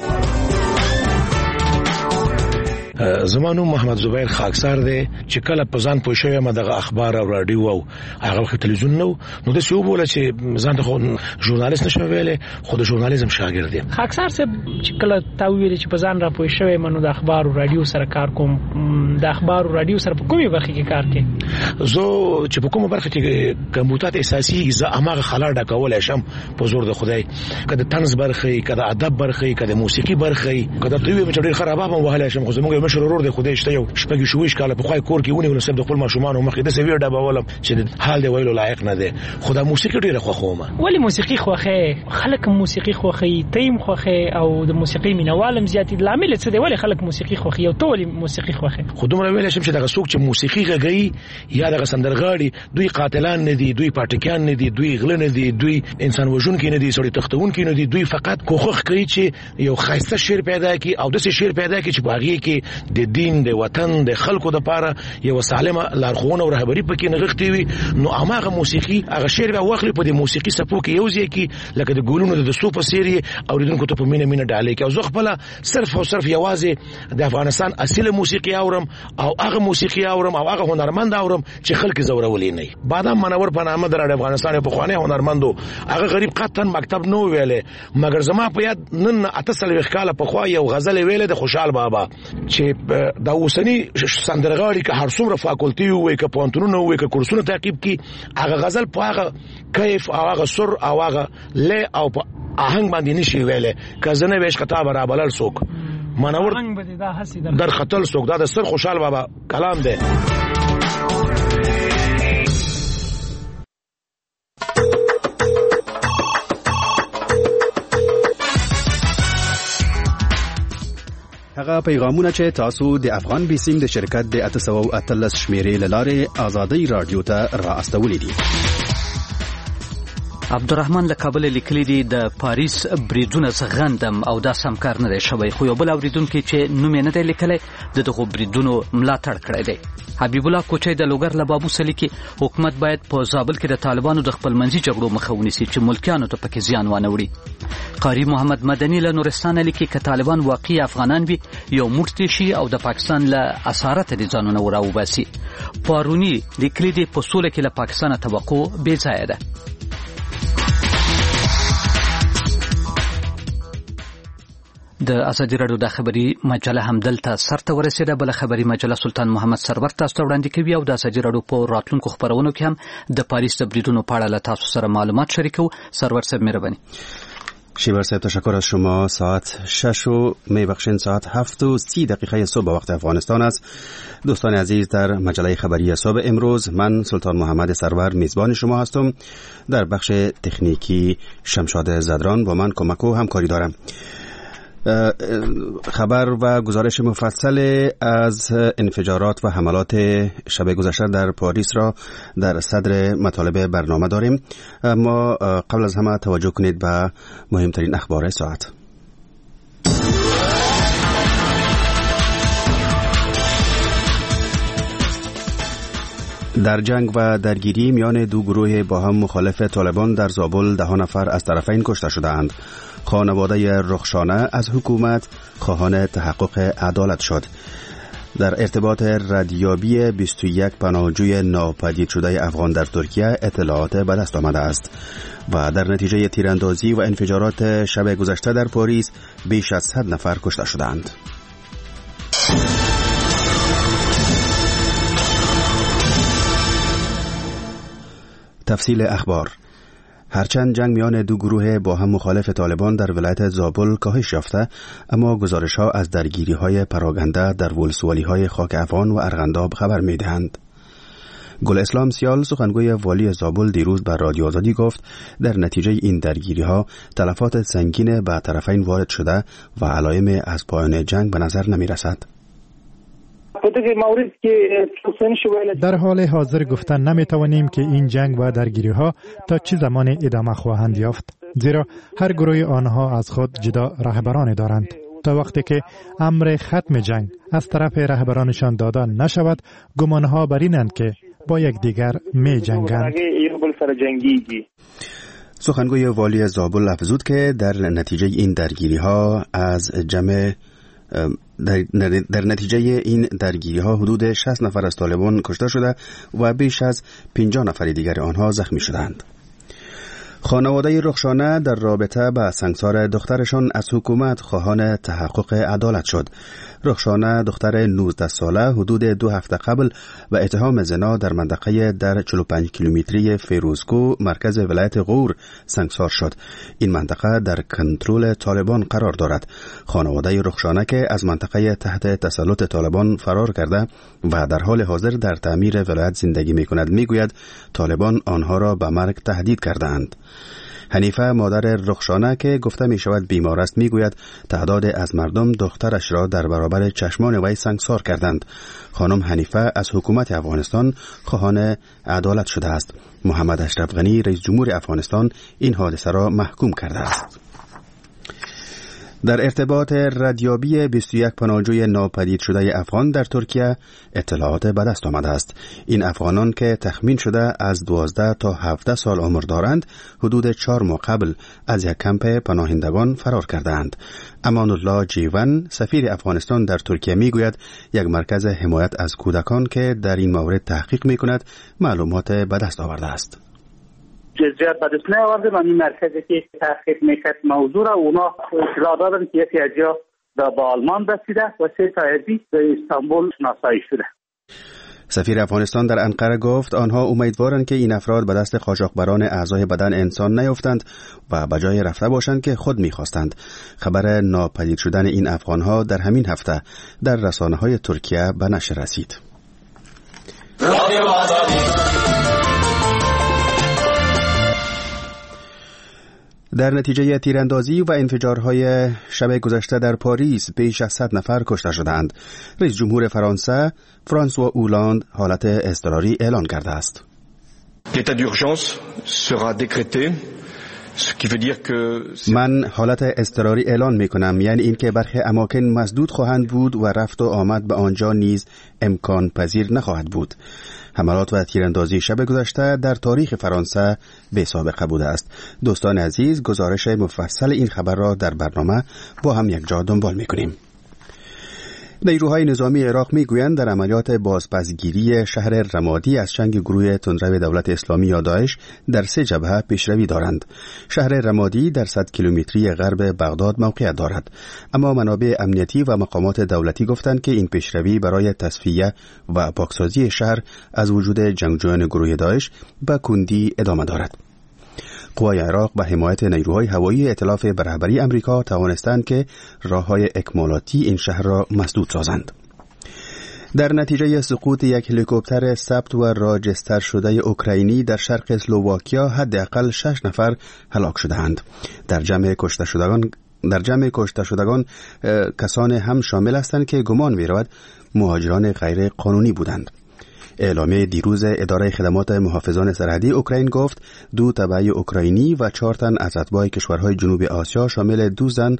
زمانو محمد زبیر خاکسار دی چې کله په ځان پوه شوی ما دغه اخبار او رادیو او هغه تلویزیون نو د څه وبوله چې ځان ته ژورنالیست نشم ویلې، خو د ژورنالیزم شاګرد یم. خاکسار صاحب چې کله تا ویل چې په ځان را پوه شوی منو د اخبار او رادیو سره کار کوم، د اخبار او رادیو سره په کومه برخه کې کار کوي؟ زه چې په کومه برخه کې کمبوتات اساسي زه اماغه خلا ډکول شم په زور د خدای، کله طنز برخه، کله ادب برخه، کله موسیقي برخه، کله دوی چې ډیر خرابه هم وهل شم، خو زموږ مشر ورور د خدای شته یو شپږ شويش کاله په خوای کور کې ونی ونسب د خپل ماشومان او مخې د سوي ډبولم چې حال دی ویلو لایق نه دی. خدا موسیقي ډیره خوخومه. ولی موسیقي خوخه خلک موسیقي خوخه تیم خوخه او د موسیقي مینوالم زیاتې لامل څه دی؟ ولی خلک موسیقي خوخه او ته ولی موسیقي خوخه؟ خو دومره ویل شم چې دغه څوک چې موسیقي غږی یا دغه سندرغاړي دوی قاتلان نه دي، دوی پټکیان نه دي، دوی غل نه دي، دوی انسان وژونکي نه دي، سړی تختونکي نه دي، دوی فقط کوخخ کوي چې یو خاصه شعر پیدا کی او د شعر پیدا کی چې باغی کې د دین د وطن د خلکو د پاره یو سالمه لارښوونه او رهبری پکې نغښتې وي، نو هغه موسیقي هغه شعر به واخلي په د موسیقي سپو کې یو ځای کې لکه د ګولونو د سوپ سری اوریدونکو ته په مینه ډالې کې او زه خپل صرف او صرف یوازې د افغانستان اصلي موسیقي اورم او هغه موسیقي اورم او هغه هنرمند اورم چې خلک زورولې نه. بادام منور په نامه در افغانستان په خوانه هنرمندو هغه غریب قطن مکتب نو ویلې، مګر زما په یاد نن 48 کاله په خوا یو غزل ویلې د خوشحال بابا چې دا اوسنی سندرغاړي که هر څومره فاکولټي وي که پونتونونه وي که کورسونه تعقیب کی هغه غزل په هغه کیف او هغه سر او هغه ل او په آهنګ باندې نشي ویلې که زنه ویش خطا برابر سوک منور در خطل سوک دا د سر خوشحال بابا کلام دی. هغه پیغامونه چې تاسو د افغان بیسیم د شرکت د 813 شمیرې لاره آزادۍ رادیو ته را استولې دي. عبدالرحمن لکابل لیکلی دی د پاریس بریدونه زغندم او دا سمکار نه دی شوی، خو یو بل اوریدونکو چې نوم یې نه دی لیکلی د دغو بریدونو ملاتړ کړی دی. حبیب الله کوچی د لوګر له بابو سلی کې حکومت باید په زابل کې د طالبانو د خپلمنځي جګړو مخه ونیسي چې ملکیانو ته پکې زیان وانه وړي. قاری محمد مدني له نورستان لیکي که طالبان واقعي افغانان وي یو موټ شي او د پاکستان له اسارت دي ځانونه وراوباسي. پارونی لیکلی دی په سوله کې له پاکستان توقع بې ځایه ده. د ازادي راډیو د خبري مجله هم دلته سرته ورسېده. بل خبري مجله سلطان محمد سرور تاسو ته وړاندې کوي او د ازادي راډیو په راتلونکو خبرونو کې هم د پاریس د بریدونو په اړه له تاسو سره معلومات شریکو. سرور صاحب مهرباني. شیبر صاحب تشکر از شما. ساعت 6 و میبخشین ساعت 7:30 صبح وقت افغانستان است. دوستان عزیز، در مجله خبری صبح امروز من سلطان محمد سرور میزبان شما هستم. در بخش تکنیکی شمشاد زدران با من کمک و همکاری دارم. خبر و گزارش مفصل از انفجارات و حملات شب گذشته در پاریس را در صدر مطالب برنامه داریم، اما قبل از همه توجه کنید به مهمترین اخبار ساعت. در جنگ و درگیری میان دو گروه با هم مخالف طالبان در زابل 10 نفر از طرفین کشته شدند. خانواده رخشانه از حکومت خواهان تحقق عدالت شد. در ارتباط ردیابی 21 پناهجوی ناپدید شده افغان در ترکیه اطلاعات به دست آمده است و در نتیجه تیراندازی و انفجارات شب گذشته در پاریس بیش از 100 نفر کشته شدند. تفصیل اخبار. هرچند جنگ میان دو گروه با هم مخالف طالبان در ولایت زابل کاهش یافته، اما گزارش‌ها از درگیری‌های پراگنده در ولسوالی‌های خاک افغان و ارغنداب خبر می‌دهند. گل اسلام سیال سخنگوی والی زابل دیروز بر رادیو آزادی گفت در نتیجه این درگیری‌ها تلفات سنگین به طرفین وارد شده و علائم از پایان جنگ به نظر نمی‌رسد. در حال حاضر گفتن نمیتوانیم که این جنگ و درگیری‌ها تا چه زمان ادامه خواهند یافت، زیرا هر گروه آنها از خود جدا رهبران دارند. تا وقتی که امر ختم جنگ از طرف رهبرانشان داده نشود، گمانها بر اینند که با یکدیگر می جنگند. سخنگوی والی زابل افزود که در نتیجه این درگیری‌ها در نتیجه این درگیری‌ها حدود 60 نفر از طالبان کشته شده و بیش از 50 نفر دیگر آنها زخمی شدند. خانواده رخشانه در رابطه با سنگسار دخترشان از حکومت خواهان تحقق عدالت شد. رخشانه دختر 19 ساله حدود 2 هفته قبل به اتهام زنا در منطقه در 45 کیلومتری فیروزکو مرکز ولایت غور سنگسار شد. این منطقه در کنترل طالبان قرار دارد. خانواده رخشانه که از منطقه تحت تسلط طالبان فرار کرده و در حال حاضر در تعمیر ولایت زندگی می‌کند میگوید طالبان آنها را به مرگ تهدید کردند. حنیفه مادر رخشانه که گفته می شود بیمار است میگوید تعداد از مردم دخترش را در برابر چشمان وی سنگسار کردند. خانم حنیفه از حکومت افغانستان خواهان عدالت شده است. محمد اشرف غنی رئیس جمهور افغانستان این حادثه را محکوم کرده است. در ارتباط ردیابی 21 پناهجوی ناپدید شده افغان در ترکیه اطلاعات به دست آمده است. این افغانان که تخمین شده از 12 تا 17 سال عمر دارند حدود 4 ماه قبل از یک کمپ پناهندگان فرار کردند. امان الله جیون سفیر افغانستان در ترکیه میگوید یک مرکز حمایت از کودکان که در این مورد تحقیق میکند معلومات به دست آورده است. جزئیات به دست نیاورده و این مرکزی که تحقیق میکرد موضوع را اونا اطلاع دادن که یکی از جا به آلمان رسیده و 3 تاییدی به استانبول شناسایی شده. سفیر افغانستان در انقره گفت آنها امیدوارند که این افراد به دست قاچاقبران اعضای بدن انسان نیفتند و به جای رفته باشند که خود میخواستند. خبر ناپدید شدن این افغانها در همین هفته در رسانه‌های ترکیه به نشر رسید. در نتیجه تیراندازی و انفجارهای شب گذشته در پاریس بیش از 100 نفر کشته شدند. رئیس جمهور فرانسه فرانسوا اولاند حالت اضطراری اعلان کرده است. L'état d'urgence sera décrété. من حالت اضطراری اعلان می کنم، یعنی اینکه برخی اماکن مسدود خواهند بود و رفت و آمد به آنجا نیز امکان پذیر نخواهد بود. حملات و تیراندازی شب گذشته در تاریخ فرانسه بی سابقه بوده است. دوستان عزیز، گزارش مفصل این خبر را در برنامه با هم یک جا دنبال می کنیم. نیروهای نظامی عراق میگویند در عملیات بازپسگیری شهر رمادی از چنگ گروه تندرو دولت اسلامی یا داعش در 3 جبهه پیشروی دارند. شهر رمادی در 100 کیلومتری غرب بغداد موقعیت دارد، اما منابع امنیتی و مقامات دولتی گفتند که این پیشروی برای تصفیه و پاکسازی شهر از وجود جنگجویان گروه داعش به کندی ادامه دارد. قوای عراق به حمایت نیروهای هوایی ائتلاف به رهبری امریکا توانستند که راههای اکمالاتی این شهر را مسدود سازند. در نتیجه سقوط یک هلیکوپتر ثبت و راجستر شده اوکراینی در شرق اسلوواکیا حداقل 6 نفر هلاک شدند. در جمع کشته شدگان کسان هم شامل هستند که گمان می‌رود مهاجران غیر قانونی بودند. اعلامیه دیروز اداره خدمات محافظان سرحدی اوکراین گفت 2 تبع اوکراینی و 4 تن از اتباع کشورهای جنوب آسیا شامل 2 زن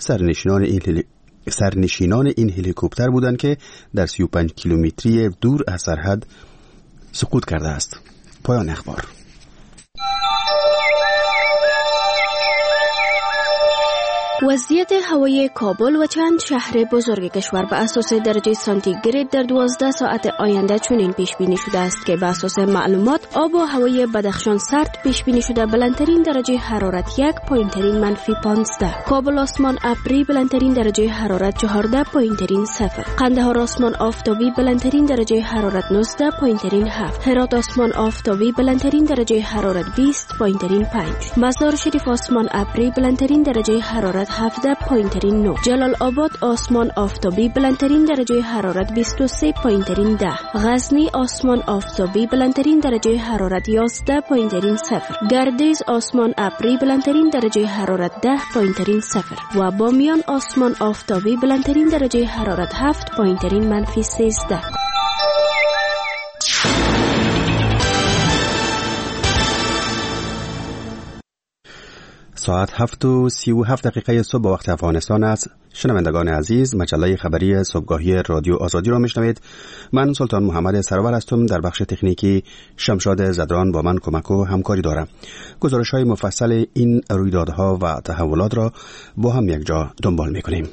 سرنشینان این هلیکوپتر بودند که در 35 کیلومتری دور از سرحد سقوط کرده است. پایان اخبار. وضعیت هوایی کابل و چند شهر بزرگ کشور به اساس درجه سانتیگراد در 12 ساعت آینده چنین پیش بینی شده است که به اساس معلومات آب و هوای بدخشان سرد پیش بینی شده بلندترین درجه حرارت 1 پایینترین منفی 15، کابل آسمان ابری بلندترین درجه حرارت 14 پایینترین 0، قندهار آسمان آفتابی بلندترین درجه حرارت 19 پایینترین 7، هرات آسمان آفتابی بلندترین درجه حرارت 20 پایینترین 5، مزار شریف آسمان ابری بلندترین درجه حرارت 17 پایینترین 9، جلال آباد آسمان آفتابی بلندترین درجه حرارت 23 پایینترین 10، غزنی آسمان آفتابی بلندترین درجه حرارت 11 پایینترین 0، گردیز آسمان ابری بلندترین درجه حرارت 10 پایینترین 0 و بامیان آسمان آفتابی بلندترین درجه حرارت 7 پایینترین منفی 13. ساعت 7:37 صبح به وقت افغانستان است. شنوندگان عزیز، مجله خبری صبحگاهی رادیو آزادی را میشنوید. من سلطان محمد سرور هستم. در بخش تکنیکی شمشاد زدران با من کمک و همکاری دارم. گزارش‌های مفصل این رویدادها و تحولات را با هم یک جا دنبال می‌کنیم.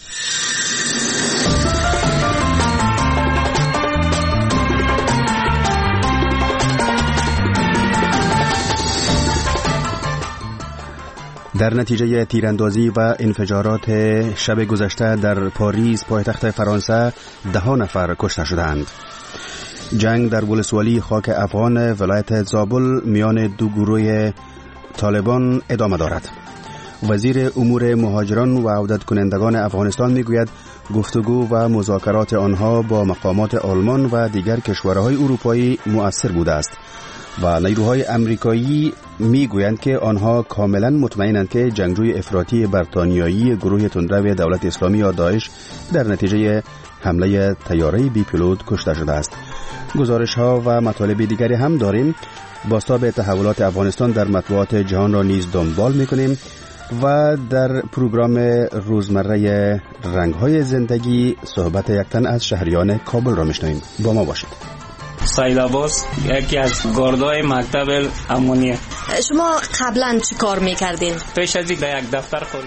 در نتیجه تیراندازی و انفجارات شب گذشته در پاریس پایتخت فرانسه 10 نفر کشته شدند. جنگ در ولسوالی خاک افغان ولایت زابل میان 2 گروه طالبان ادامه دارد. وزیر امور مهاجران و عودت کنندگان افغانستان میگوید گفتگو و مذاکرات آنها با مقامات آلمان و دیگر کشورهای اروپایی مؤثر بوده است و نیروهای امریکایی میگویند که آنها کاملا مطمئنند که جنگجوی افراطی بریتانیایی گروه تندرو دولت اسلامی یا داعش در نتیجه حمله طیاره بی پیلوت کشته شده است. گزارش ها و مطالب دیگری هم داریم. بازتاب تحولات افغانستان در مطبوعات جهان را نیز دنبال میکنیم و در پروگرام روزمره رنگ‌های زندگی صحبت یک تن از شهریان کابل را میشنویم. با ما باشید. سعید عباس، یکی از گاردهای مکتب امنیه. شما قبلا چی کار میکردین؟ پیش از این در یک دفتر خورید.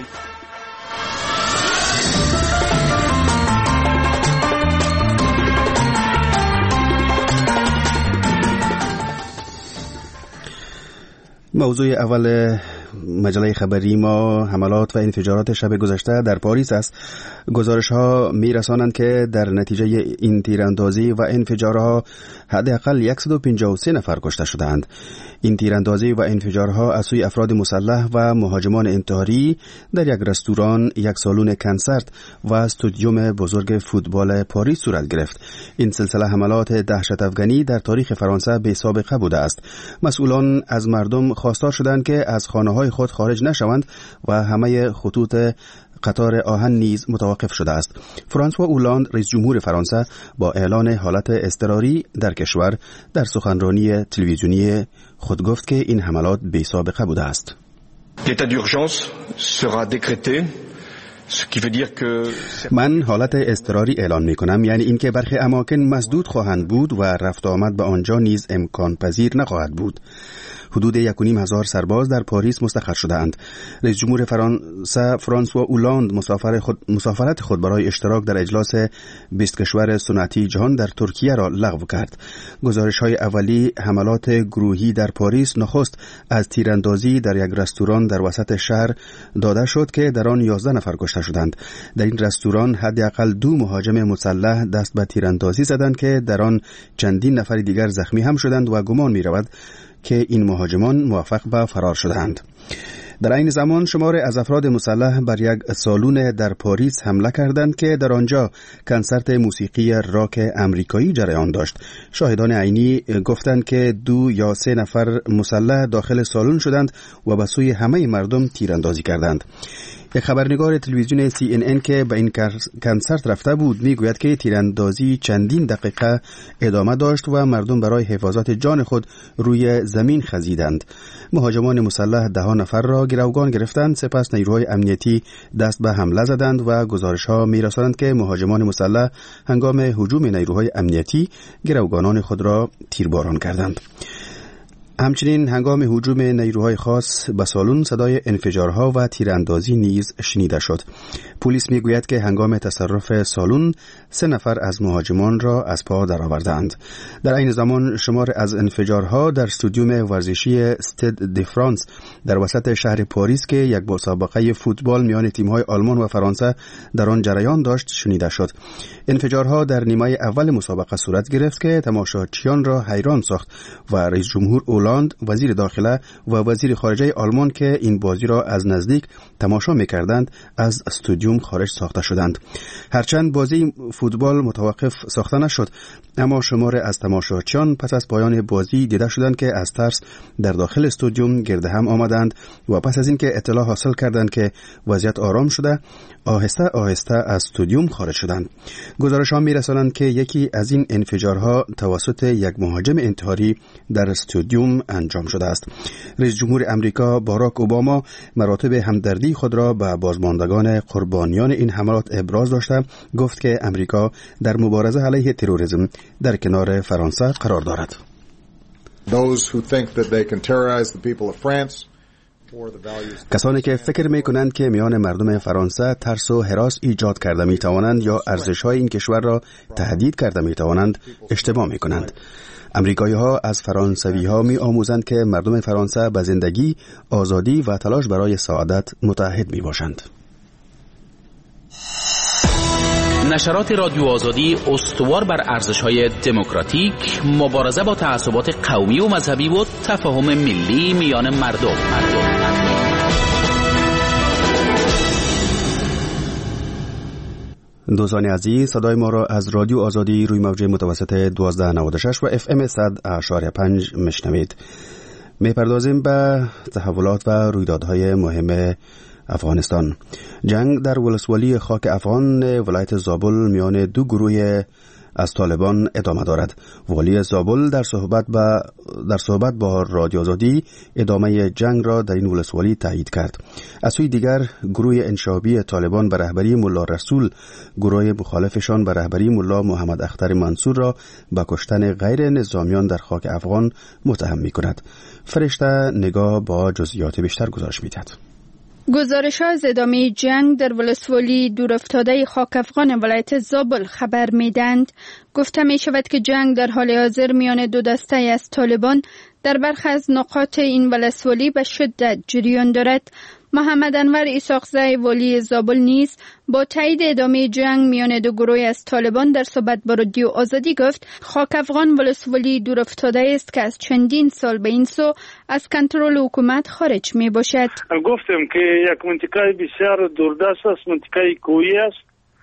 موضوع اول مجله خبری ما حملات و انفجارات شب گذشته در پاریس است. گزارش ها می رسانند که در نتیجه این تیراندازی و انفجارها حداقل 153 نفر کشته شدند. این تیراندازی و انفجارها از سوی افراد مسلح و مهاجمان انتحاری در یک رستوران، یک سالن کنسرت و استادیوم بزرگ فوتبال پاریس صورت گرفت. این سلسله حملات دهشت افغانی در تاریخ فرانسه بی سابقه بوده است. مسئولان از مردم خواستار شدند که از خانه‌های خود خارج نشوند و همه خطوط قطار آهن نیز متوقف شده است. فرانسوا اولاند رئیس جمهور فرانسه با اعلان حالت اضطراری در کشور در سخنرانی تلویزیونی خود گفت که این حملات بی سابقه بوده است. L'état d'urgence sera décrété. من حالت اضطراری اعلان می کنم، یعنی اینکه برخی اماکن مسدود خواهند بود و رفت آمد به آنجا نیز امکان پذیر نخواهد بود. حدود 1,500 سرباز در پاریس مستقر شدند. رئیس جمهور فرانسه فرانسوا اولاند مسافرت خود برای اشتراک در اجلاس 20 کشور صنعتی جهان در ترکیه را لغو کرد. گزارش‌های اولی حملات گروهی در پاریس نخست از تیراندازی در یک رستوران در وسط شهر داده شد که در آن 11 نفر کشته شدند. در این رستوران حداقل 2 مهاجم مسلح دست به تیراندازی زدند که در آن چندین نفر دیگر زخمی هم شدند و گمان می‌رود که این مهاجمان موفق به فرار شدند. در این زمان شماری از افراد مسلح بر یک سالن در پاریس حمله کردند که در آنجا کنسرت موسیقی راک امریکایی جریان داشت. شاهدان عینی گفتند که 2 یا 3 نفر مسلح داخل سالن شدند و به سوی همه مردم تیراندازی کردند. یک خبرنگار تلویزیون CNN که به این کنسرت رفته بود میگوید که تیراندازی چندین دقیقه ادامه داشت و مردم برای حفاظت جان خود روی زمین خزیدند. مهاجمان مسلح 10 نفر را گروگان گرفتند، سپس نیروهای امنیتی دست به حمله زدند و گزارش‌ها می‌رسانند که مهاجمان مسلح هنگام هجوم نیروهای امنیتی گروگانان خود را تیرباران کردند. همچنین هنگام هجوم نیروهای خاص به سالن صدای انفجارها و تیراندازی نیز شنیده شد. پلیس میگوید که هنگام تصرف سالن 3 نفر از مهاجمان را از پا درآوردند. در این زمان شمار از انفجارها در استادیوم ورزشی استاد دی فرانس در وسط شهر پاریس که یک مسابقه فوتبال میان تیم‌های آلمان و فرانسه در آن جریان داشت شنیده شد. انفجارها در نیمه اول مسابقه صورت گرفت که تماشاچیان را حیران ساخت و رئیس جمهور اولاند، وزیر داخله و وزیر خارجه آلمان که این بازی را از نزدیک تماشا می‌کردند از استادیوم خارج ساخته شدند. هرچند بازی فوتبال متوقف ساخته نشد، اما شمار از تماشاچیان پس از پایان بازی دیده شدند که از ترس در داخل استادیوم گرد هم آمدند و پس از اینکه اطلاع حاصل کردند که وضعیت آرام شده، آهسته آهسته از استادیوم خارج شدند. گزارش‌ها می‌رسانند که یکی از این انفجارها توسط یک مهاجم انتحاری در استادیوم انجام شده است. رئیس جمهور امریکا باراک اوباما مراتب همدردی خود را به بازماندگان قربانیان این حملات ابراز داشته، گفت که امریکا در مبارزه علیه تروریسم در کنار فرانسه قرار دارد. کسانی که فکر می‌کنند که میان مردم فرانسه ترس و هراس ایجاد کرده می‌توانند یا ارزش‌های این کشور را تهدید کرده می‌توانند اشتباه می‌کنند. امریکایی‌ها از فرانسوی‌ها می‌آموزند که مردم فرانسه به زندگی، آزادی و تلاش برای سعادت متحد می‌باشند. نشرات رادیو آزادی استوار بر ارزش‌های دموکراتیک، مبارزه با تعصبات قومی و مذهبی و تفاهم ملی میان مردم. دوستان عزیز، صدای ما را از رادیو آزادی روی موج متوسط 1296 و FM 100.5 میشنوید. میپردازیم به تحولات و رویدادهای مهم افغانستان. جنگ در ولسوالی خاک افغان ولایت زابل میان 2 گروه از طالبان ادامه دارد. والی زابل در صحبت با رادیو آزادی ادامه جنگ را در این ولسوالی تایید کرد. از سوی دیگر گروه انشابی طالبان به رهبری ملا رسول گروه مخالفشان به رهبری ملا محمد اختر منصور را به کشتن غیر نظامیان در خاک افغان متهم می‌کند. فرشته نگاه با جزئیات بیشتر گزارش می‌دهد. گزارش‌ها از ادامه جنگ در ولسوالی دورافتاده خاک افغان ولایت زابل خبر می‌دهند. گفته می‌شود که جنگ در حال حاضر میان 2 دسته از طالبان در برخی از نقاط این ولسوالی به شدت جریان دارد. محمد انور ایساقزی والی زابل نیز با تایید ادامه جنگ میان 2 گروه از طالبان در صحبت با رادیو آزادی گفت خاک افغان ولسوالی دورافتاده است که از چندین سال به این سو از کنترل حکومت خارج می باشد. گفتم که یک منطقه بسیار دوردست است، منطقه کوهی است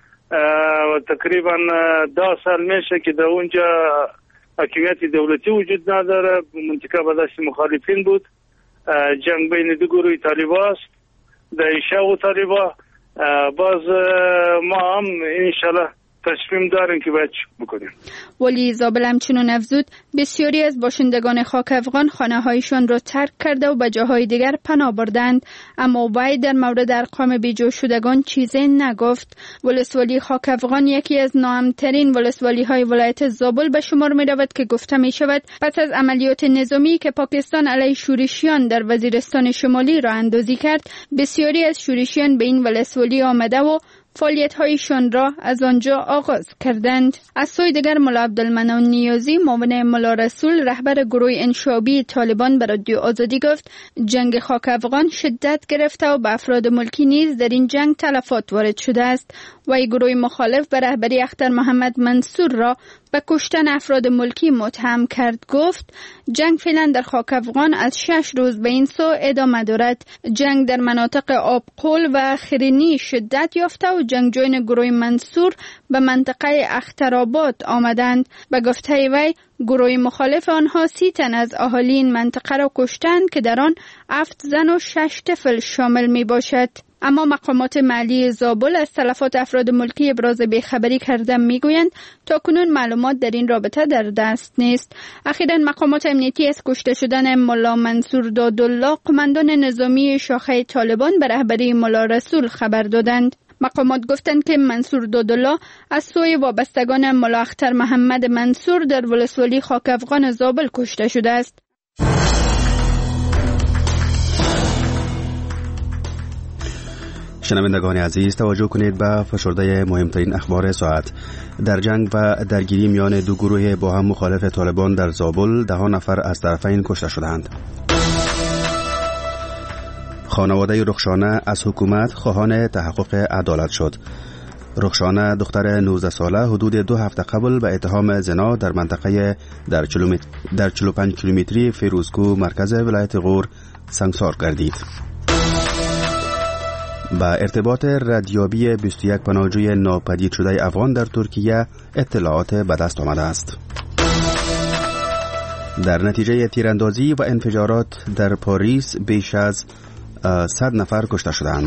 و تقریبا 10 سال میشه که در اونجا حاکمیت دولتی وجود نداره. منطقه به دست مخالفین بود. جنگ بین 2 گروه طالبان است، داعش و طالبان. باز ما هم انشالله تصمیم داریم که باید بکنیم. ولی زابل همچنین افزود بسیاری از باشندگان خاک افغان خانه‌هایشان را ترک کرده و به جاهای دیگر پناه بردند، اما وی در مورد ارقام بیجا شدگان چیزی نگفت. ولسوالی خاک افغان یکی از ناامن‌ترین ولسوالی‌های ولایت زابل به شمار می‌رود که گفته می‌شود پس از عملیات نظامی که پاکستان علیه شورشیان در وزیرستان شمالی راه اندازی کرد، بسیاری از شورشیان به این ولسوالی آمده و فعالیت‌هایشان را از آنجا آغاز کردند. از سوی دیگر ملا عبدالمنان نیازی معاون ملا رسول رهبر گروه انشابی طالبان به رادیو آزادی گفت جنگ خاک افغان شدت گرفته و به افراد ملکی نیز در این جنگ تلفات وارد شده است و گروه مخالف به رهبری اختر محمد منصور را به کشتن افراد ملکی متهم کرد. گفت جنگ فعلا در خاک افغان از 6 روز به این سو ادامه دارد. جنگ در مناطق آبقول و خرینی شدت یافته و جنگجویان گروه منصور به منطقه اخترآباد آمدند. به گفته وی گروه مخالف آنها 30 تن از اهالی این منطقه را کشتند که در آن 7 زن و 6 طفل شامل می باشد. اما مقامات محلی زابل از تلفات افراد ملکی ابراز بیخبری کرده میگویند تاکنون معلومات در این رابطه در دست نیست. اخیراً مقامات امنیتی از کشته شدن ملا منصور دادالله قماندان نظامی شاخه طالبان به رهبری ملا رسول خبر دادند. مقامات گفتند که منصور دادالله از سوی وابستگان ملا اختر محمد منصور در ولسوالی خاک افغان زابل کشته شده است. شنوندگان عزیز توجه کنید به فشرده مهمترین اخبار ساعت. در جنگ و درگیری میان دو گروه با هم مخالف طالبان در زابل 10 نفر از طرفین کشته شدند. خانواده رخشانه از حکومت خواهان تحقق عدالت شد. رخشانه دختر 19 ساله حدود 2 هفته قبل به اتهام زنا در منطقه در 45 کیلومتری فیروزکو مرکز ولایت غور سنگسار گردید. با ارتباط ردیابی 21 پناهجوی ناپدید شده افغان در ترکیه اطلاعات به دست آمده است. در نتیجه تیراندازی و انفجارات در پاریس بیش از 100 نفر کشته شدند.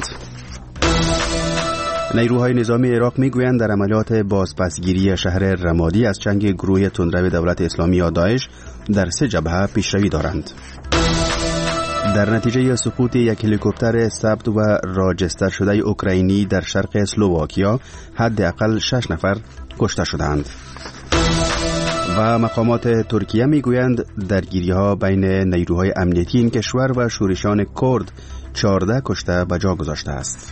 نیروهای نظامی عراق میگویند در عملیات بازپسگیری شهر رمادی از چنگ گروه تندرو دولت اسلامی یا داعش در 3 جبهه پیشروی دارند. در نتیجه سقوط یک هلیکوپتر ثبت و راجستر شده اوکراینی در شرق اسلوواکیا حداقل 6 نفر کشته شدند. و مقامات ترکیه میگویند درگیری‌ها بین نیروهای امنیتی این کشور و شورشیان کرد 14 کشته به جا گذاشته است.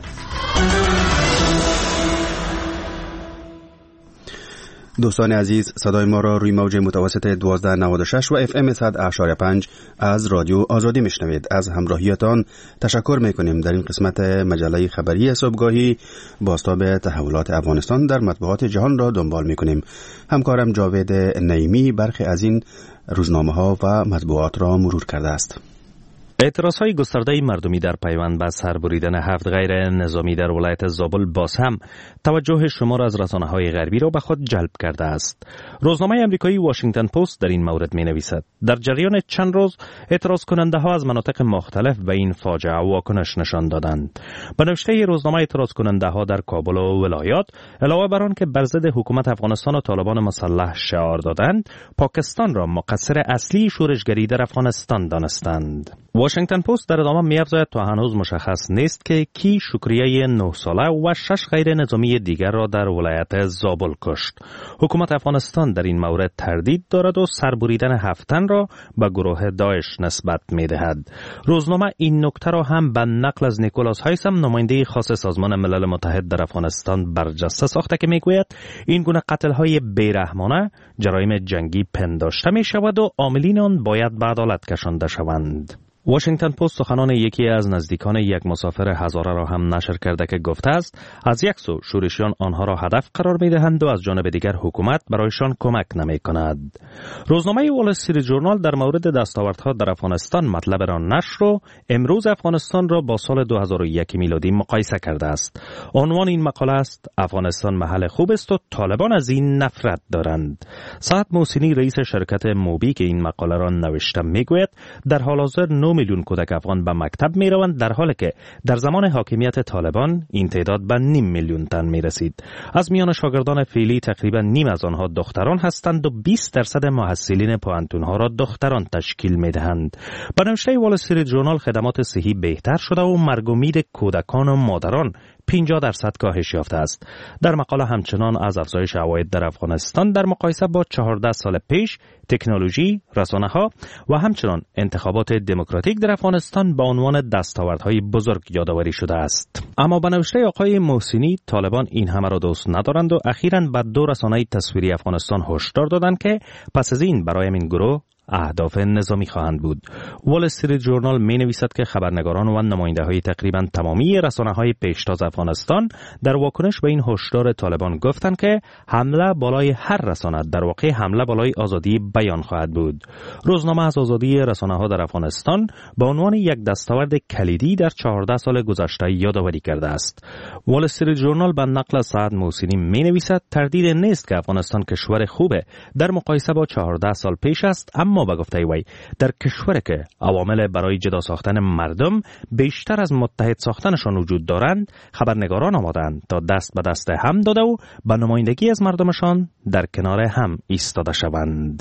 دوستان عزیز، صدای ما را روی موج متوسط 1296 و FM 100.5 از رادیو آزادی میشنوید. از همراهیتان تشکر میکنیم. در این قسمت مجله خبری صبحگاهی بازتاب تحولات افغانستان در مطبوعات جهان را دنبال میکنیم. همکارم جاوید نعیمی برخی از این روزنامه‌ها و مطبوعات را مرور کرده است. اعتراضهای گسترده مردمی در پیوند به سربریدن 7 غیر نظامی در ولایت زابل باز هم توجه شمار از رسانه‌های غربی را به خود جلب کرده است. روزنامه آمریکایی واشنگتن پست در این مورد می‌نویسد در جریان چند روز اعتراض کننده‌ها از مناطق مختلف به این فاجعه واکنش نشان دادند. به نوشته روزنامه اعتراض کننده‌ها در کابل و ولایات علاوه بر آن که بر ضد حکومت افغانستان و طالبان مسلح شعار دادند، پاکستان را مقصر اصلی شورشگری در افغانستان دانستند. واشنگتن پست در ادامه می‌افزاید تا هنوز مشخص نیست که کی شکریه 9 ساله و 6 غیر نظامی دیگر را در ولایت زابل کشت. حکومت افغانستان در این مورد تردید دارد و سربریدن 7 تن را به گروه داعش نسبت می‌دهد. روزنامه این نکته را هم به نقل از نیکولاس هایسم نماینده خاص سازمان ملل متحد در افغانستان برجسته ساخته که میگوید این گونه قتل‌های بیرحمانه جرایم جنگی پنداشته می‌شود و عاملین آن باید به عدالت کشانده شوند. واشنگتن پست سخنان یکی از نزدیکان یک مسافر هزاره را هم نشر کرده که گفته است از یک سو شورشیان آنها را هدف قرار می‌دهند و از جانب دیگر حکومت برایشان کمک نمی‌کند. روزنامه وال استریت ژورنال در مورد دستاوردها در افغانستان مطلب را نشر و امروز افغانستان را با سال 2001 میلادی مقایسه کرده است. عنوان این مقاله است افغانستان محل خوب است و طالبان از این نفرت دارند. سعد محسنی رئیس شرکت موبی که این مقاله را نوشته میگوید در حال حاضر 9 میلیون کودک افغان به مکتب می روند در حالی که در زمان حاکمیت طالبان این تعداد به 0.5 میلیون تن می رسید. از میان شاگردان فعلی تقریبا نیم از آنها دختران هستند و 20% محصلین پوهنتون‌ها را دختران تشکیل می دهند. به نوشته وال استریت ژورنال خدمات صحی بهتر شده و مرگ و میر کودکان و مادران 50% کاهش یافته است. در مقاله همچنان از افزایش عواید در افغانستان در مقایسه با 14 سال پیش، تکنولوژی، رسانه‌ها و همچنان انتخابات دموکراتیک در افغانستان با عنوان دستاوردهای بزرگ یادآوری شده است. اما به نوشته آقای محسنی طالبان این همه را دوست ندارند و اخیراً به 2 رسانه تصویری افغانستان هشدار دادند که پس از این برای این گروه اهداف نظامی خواهند بود. وال استریت ژورنال می نویسد که خبرنگاران و نماینده های تقریبا تمامی رسانه های پیشتاز افغانستان در واکنش به این هشدار طالبان گفتند که حمله بالای هر رسانه در واقع حمله بالای آزادی بیان خواهد بود. روزنامه از آزادی رسانه ها در افغانستان به عنوان یک دستاورد کلیدی در 14 سال گذشته یادآوری کرده است. وال استریت ژورنال به نقل سعد موسیقی می نویسد تردید نیست که افغانستان کشور خوبه در مقایسه با 14 سال پیش است، اما به گفته وی در کشوری که عوامل برای جدا ساختن مردم بیشتر از متحد ساختنشان وجود دارند، خبرنگاران آمادند تا دست به دست هم داده و به نمایندگی از مردمشان در کنار هم ایستاده شوند.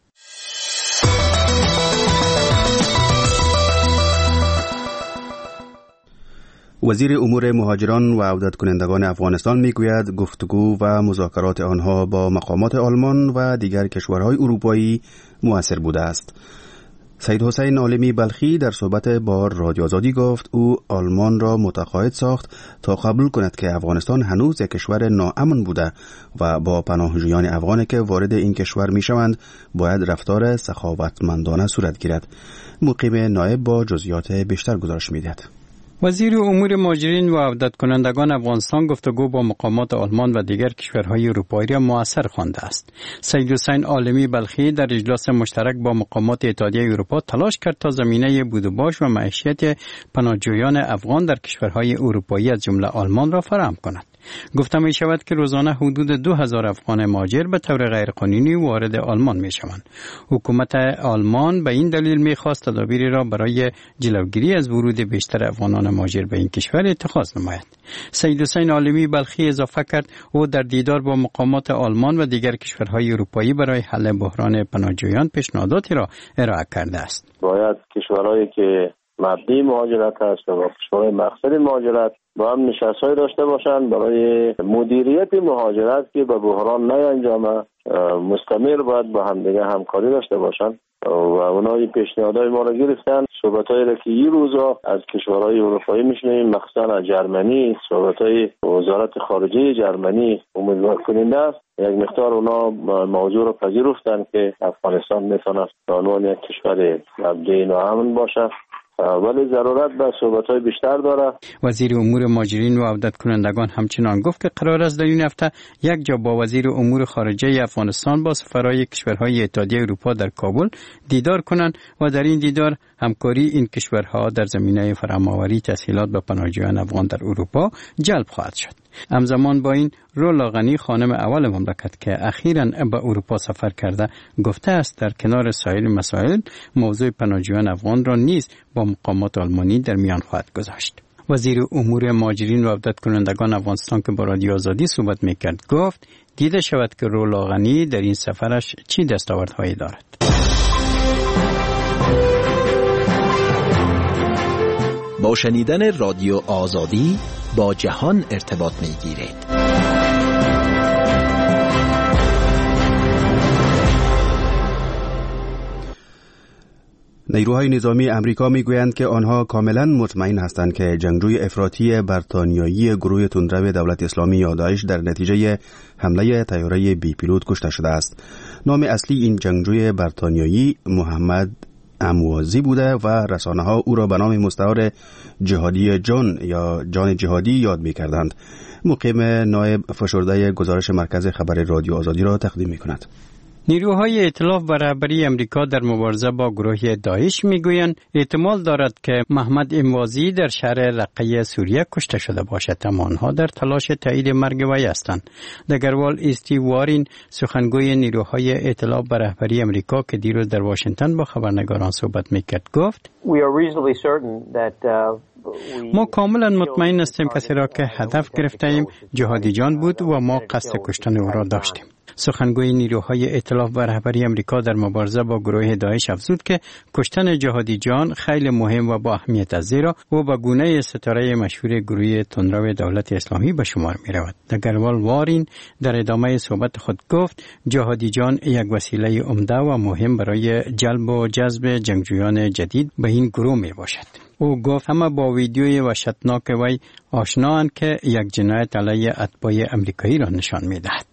وزیر امور مهاجران و عودت کنندگان افغانستان میگوید گفتگو و مذاکرات آنها با مقامات آلمان و دیگر کشورهای اروپایی مؤثر بوده است. سید حسین عالمی بلخی در صحبت با رادیو آزادی گفت او آلمان را متقاعد ساخت تا قبول کند که افغانستان هنوز یک کشور ناامن بوده و با پناهجویان افغانی که وارد این کشور میشوند باید رفتار سخاوتمندانه صورت گیرد. مقیم نایب با جزئیات بیشتر گزارش میدهد. وزیر امور مهاجرین و عودت کنندگان افغانستان گفتگو با مقامات آلمان و دیگر کشورهای اروپایی را مؤثر خوانده است. سید حسین عالمی بلخی در اجلاس مشترک با مقامات اتحادیه اروپا تلاش کرد تا زمینه بود و باش و معیشت پناهجویان افغان در کشورهای اروپایی از جمله آلمان را فراهم کند. گفته می شود که روزانه حدود 2000 افغان مهاجر به طور غیرقانونی وارد آلمان می شوند. حکومت آلمان به این دلیل می خواست تدابیری را برای جلوگیری از ورود بیشتر افغانان مهاجر به این کشور اتخاذ نماید. سید حسین عالمی بلخی اضافه کرد او در دیدار با مقامات آلمان و دیگر کشورهای اروپایی برای حل بحران پناهجویان پیشنهاداتی را ارائه کرده است. باید کشورهایی که مبدی مهاجرت هست و کشورهای مقصد مهاجرت با هم نشست‌های داشته باشند برای مدیریت مهاجرت که به بحران نیانجامه، مستمر باید با هم دیگه همکاری داشته باشند و اونا این پیشنهادهای ما را گرفتن. صحبت‌هایی را که این روزا از کشورهای اروپایی میشنویم، مخصوصا از جرمنی، صحبت‌های وزارت خارجه جرمنی امیدوار کننده است. یک مقدار اونا موضوع را پذیرفتن که افغانستان میتونه به عنوان یک کشور مبدی ناامن باشه، ولی ضرورت به صحبت‌های بیشتر داره. وزیر امور مهاجرین و عودت کنندگان همچنان گفت که قرار است در این هفته یک جا با وزیر امور خارجه افغانستان با سفرهای کشورهای اتحادیه اروپا در کابل دیدار کنند و در این دیدار همکاری این کشورها در زمینه فراهم‌آوری تسهیلات به پناهجویان افغان در اروپا جلب خواهد شد. همزمان با این رولا غنی خانم اول مملکت که اخیراً به اروپا سفر کرده گفته است در کنار سایر مسائل موضوع پناهجویان افغان را نیز با مقامات آلمانی در میان خواهد گذاشت. وزیر امور مهاجرین و عودت کنندگان افغانستان که با رادیو آزادی صحبت میکرد گفت دیده شود که رولا غنی در این سفرش چی دستاوردهایی دارد. با شنیدن رادیو آزادی با جهان ارتباط میگیرید. نیروهای نظامی امریکا میگویند که آنها کاملا مطمئن هستند که جنگجوی افراطی بریتانیایی گروه تندرو دولت اسلامی یا داعش در نتیجه حمله طیاره بی پیلوت کشته شده است. نام اصلی این جنگجوی بریتانیایی محمد اموازی بوده و رسانه‌ها او را به نام مستعار جهادی جان یا جان جهادی یاد می‌کردند. مقیم نایب فشرده گزارش مرکز خبر رادیو آزادی را تقدیم می‌کند. نیروهای ائتلاف و رهبری امریکا در مبارزه با گروه داعش میگویند احتمال دارد که محمد اموازی در شهر رقه سوریه کشته شده باشد، اما آنها در تلاش تایید مرگ وی هستند. دگروال استیو وارین سخنگوی نیروهای ائتلاف و رهبری امریکا که دیروز در واشنگتن با خبرنگاران صحبت میکرد گفت ما کاملا مطمئن هستیم کسی را که هدف گرفته ایم جهادی جان بود و ما قصد کشتن او را داشتیم. سخنگوی نیروهای ائتلاف و رهبری امریکا در مبارزه با گروه داعش افزود که کشتن جهادی جان خیلی مهم و با اهمیت است، زیرا او به گونه ستاره مشهور گروه تندرو دولت اسلامی به شمار می رود. دگروال وارین در ادامه صحبت خود گفت جهادی جان یک وسیله عمده و مهم برای جلب و جذب جنگجویان جدید به این گروه می باشد. او گفت همه با ویدیوی وحشتناک وی آشنااند که یک جنایت علیه اتباع امریکایی را نشان می دهد.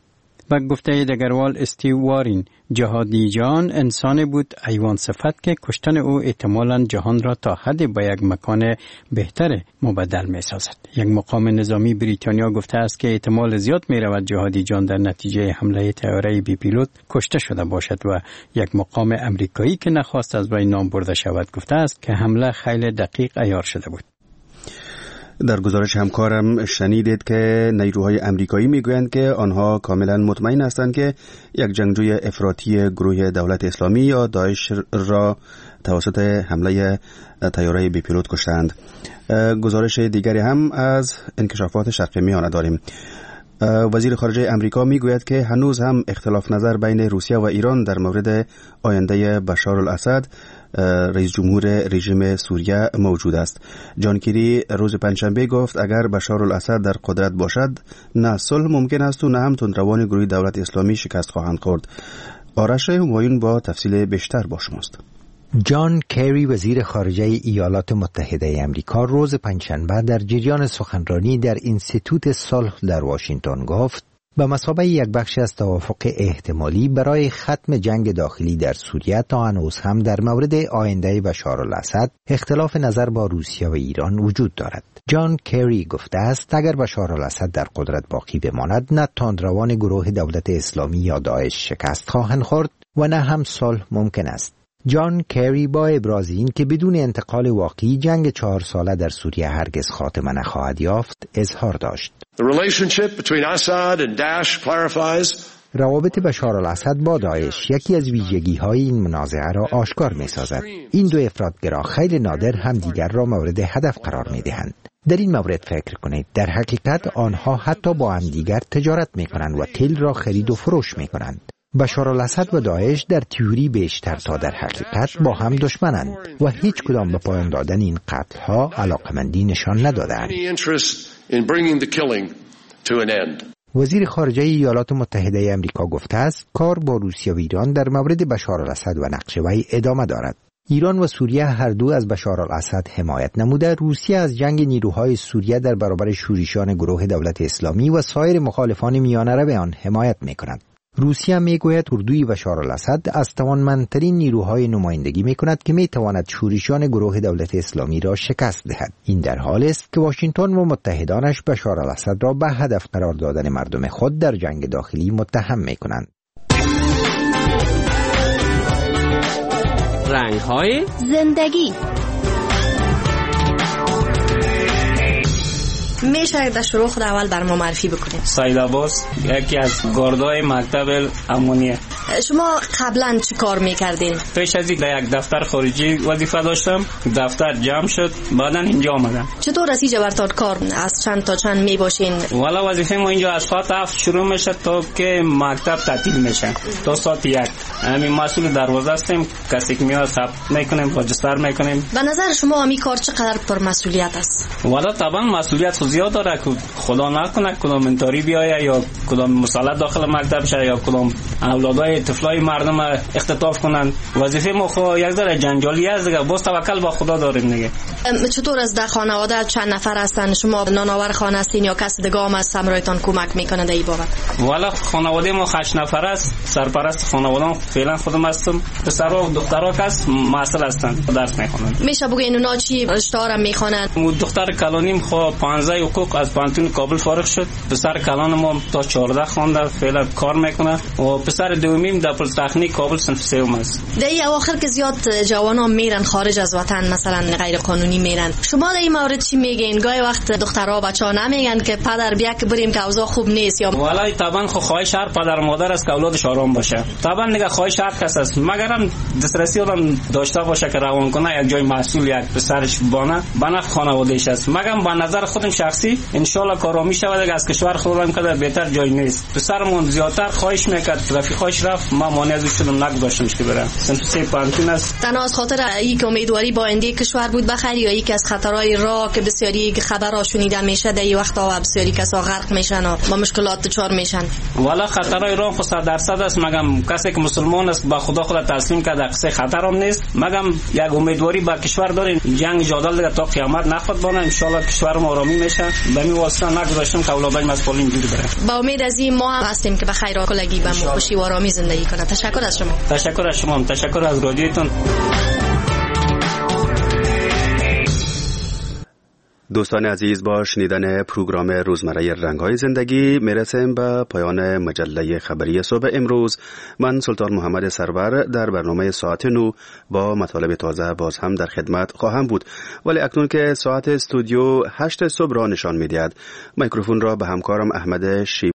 و گفته دگروال استیو وارین جهادی جان انسان بود حیوان صفت که کشتن او احتمالاً جهان را تا حدی با یک مکان بهتر مبدل می سازد. یک مقام نظامی بریتانیا گفته است که احتمال زیاد می رود جهادی جان در نتیجه حمله طیاره بی پیلوت کشته شده باشد و یک مقام امریکایی که نخواست از وی نام برده شود گفته است که حمله خیلی دقیق عیار شده بود. در گزارش همکارم شنیدید که نیروهای امریکایی میگویند که آنها کاملا مطمئن هستند که یک جنگجوی افراطی گروه دولت اسلامی یا داعش را توسط حمله طیاره بی پیلوت کشتند. گزارش دیگری هم از انکشافات شرق میانه داریم. وزیر خارجه امریکا میگوید که هنوز هم اختلاف نظر بین روسیه و ایران در مورد آینده بشار الاسد رئیس جمهور رژیم سوریه موجود است. جان کری روز پنجشنبه گفت اگر بشار الاسد در قدرت باشد نه صلح ممکن است و نه هم تندروان گروه دولت اسلامی شکست خواهند خورد. آرش همایون با تفصیل بیشتر با شماست. جان کری وزیر خارجه ایالات متحده امریکا روز پنجشنبه در جریان سخنرانی در اینستیتوت صلح در واشنگتن گفت به مثابه یک بخش از توافق احتمالی برای ختم جنگ داخلی در سوریه تا هنوز هم در مورد آینده بشار الاسد اختلاف نظر با روسیه و ایران وجود دارد. جان کری گفته است اگر بشار الاسد در قدرت باقی بماند نه تندروان گروه دولت اسلامی یا داعش شکست خواهند خورد و نه هم صلح ممکن است. جان کری با ابراز این که بدون انتقال واقعی جنگ 4 ساله در سوریه هرگز خاتمه نخواهد یافت اظهار داشت. روابط بشار الاسد با داعش یکی از ویژگی‌های این منازعه را آشکار می‌سازد. این دو افراطگرا خیلی نادر همدیگر را مورد هدف قرار می‌دهند. در این مورد فکر کنید در حقیقت آنها حتی با همدیگر تجارت می‌کنند و تیل را خرید و فروش می‌کنند. بشار الاسد و داعش در تئوری بیشتر تا در حقیقت با هم دشمنند و هیچ کدام به پایان دادن این قتل‌ها علاقمندی نشان ندادند. وزیر خارجه ایالات متحده امریکا گفته است کار با روسیه و ایران در مورد بشار الاسد و نقش وی ادامه دارد. ایران و سوریه هر دو از بشار الاسد حمایت نموده، روسیه از جنگ نیروهای سوریه در برابر شورشیان گروه دولت اسلامی و سایر مخالفان میانه رو آن حمایت می‌کند. روسیه میگوید اردوی بشار الاسد از توانمندترین نیروهای نمایندگی میکند که میتواند شورشیان گروه دولت اسلامی را شکست دهد. این در حالی است که واشنگتن و متحدانش بشار الاسد را به هدف قرار دادن مردم خود در جنگ داخلی متهم میکنند. رنگ‌های زندگی. میشه در شروع خود اول بر ما معرفی بکنید؟ سعید عباس، یکی از گاردهای مکتب امونیه. شما قبلا چی کار میکردین؟ پیش از این در یک دفتر خارجی وظیفه داشتم، دفتر جمع شد، بعدا اینجا آمدم. چطور از اینجا برتان کار از چند تا چند میباشین؟ والا وظیفه ما اینجا از ساعت 7 شروع میشه تا که مکتب تعطیل میشه تا ساعت 1. همین مسئول دروازه هستیم، کسی که میاد ثبت میکنیم، رجستر میکنیم. به نظر شما همین کار چقدر پرمسئولیت است؟ والا طبعا مسئولیت زیاد داره که خدا نکنه کدام انتاری بیایه یا کدام مسئله داخل مکتب شه یا کدام اولادای طفلای مردم اختطاف کنن. وظیفه ما خو یک ذره جنجالی است دیگه، باز توکل با خدا داریم دیگه. چطور از در خانواده چند نفر هستن؟ شما نانآور خانه هستین یا کسی دیگه هم از همراهتان کمک میکنه در این بابت؟ والا خانواده ما 8 نفر است، سرپرست خانواده فعلا خودم هستم. پسرها و دخترها کس معسل هستن، درس میخونن. میشه بگین اونا چی رشته ها میخونن؟ دختر کلانیم خو 15 حقوق از پانتون کابل فارغ شد. پسر کلان ما تا 14 خونده فعلا کار میکنه و پسر دومیم در پلیتکنیک کابل صنف 3 است. در این اواخر که زیاد جوانان میرن خارج از وطن، مثلا غیر قانونی میرن، شما در این مورد چی میگین؟ گاهی وقت دخترها بچه‌ها نمیگن که پدر بیا که بریم که اوضاع خوب نیست؟ یا والله طبعا خواهش هر پدر مادر است که اولادش آرام باشه. طبعا دیگه خواهش هر کس است، مگرم دسترسی آدم داشته باشه که روان کنه یک جای مسئول یک پسرش بنا خانواده‌اش است. مگم به نظر خودم شخصی ان شاء الله کارا میشود دیگه، از کشور خودم کده بهتر جای نیست. پسرمون زیادتر خواهش میکرد، رفیقاش رفت، ما مانع ازش شدم نگذاشتمش که بره. صنف 3 پانتون است. تنها از خاطر یک امیدواری با آینده کشور بود بخیر یا یک از خطرهای راه که بسیاری خبرها شنیده میشه در این وقتا و بسیاری کسا غرق میشن و با مشکلات دچار میشن؟ والا خطرهای راه خو 100% است، مگم کسی که مسلمان است با خدا خود تسلیم کرده قصه خطر هم نیست. مگم یک امیدواری با کشور داریم، جنگ جدال دیگه تا قیامت نخواد بانه. ان شاء الله کشور ما آرامی میشه. بشه. به می واسطه نگذاشتم که اولادای مسئول اینجوری بره. با امید از این ما هم هستیم که به خیر و کلگی به خوشی و آرامی زندگی کنه. تشکر از شما. تشکر از شما. تشکر از رادیوتون. دوستان عزیز، با شنیدن پروگرام روزمره رنگ‌های زندگی میرسیم به پایان مجله خبری صبح امروز. من سلطان محمد سرور در برنامه ساعت 9 با مطالب تازه باز هم در خدمت خواهم بود، ولی اکنون که ساعت استودیو 8 صبح را نشان می‌دهد، میکروفون را به همکارم احمد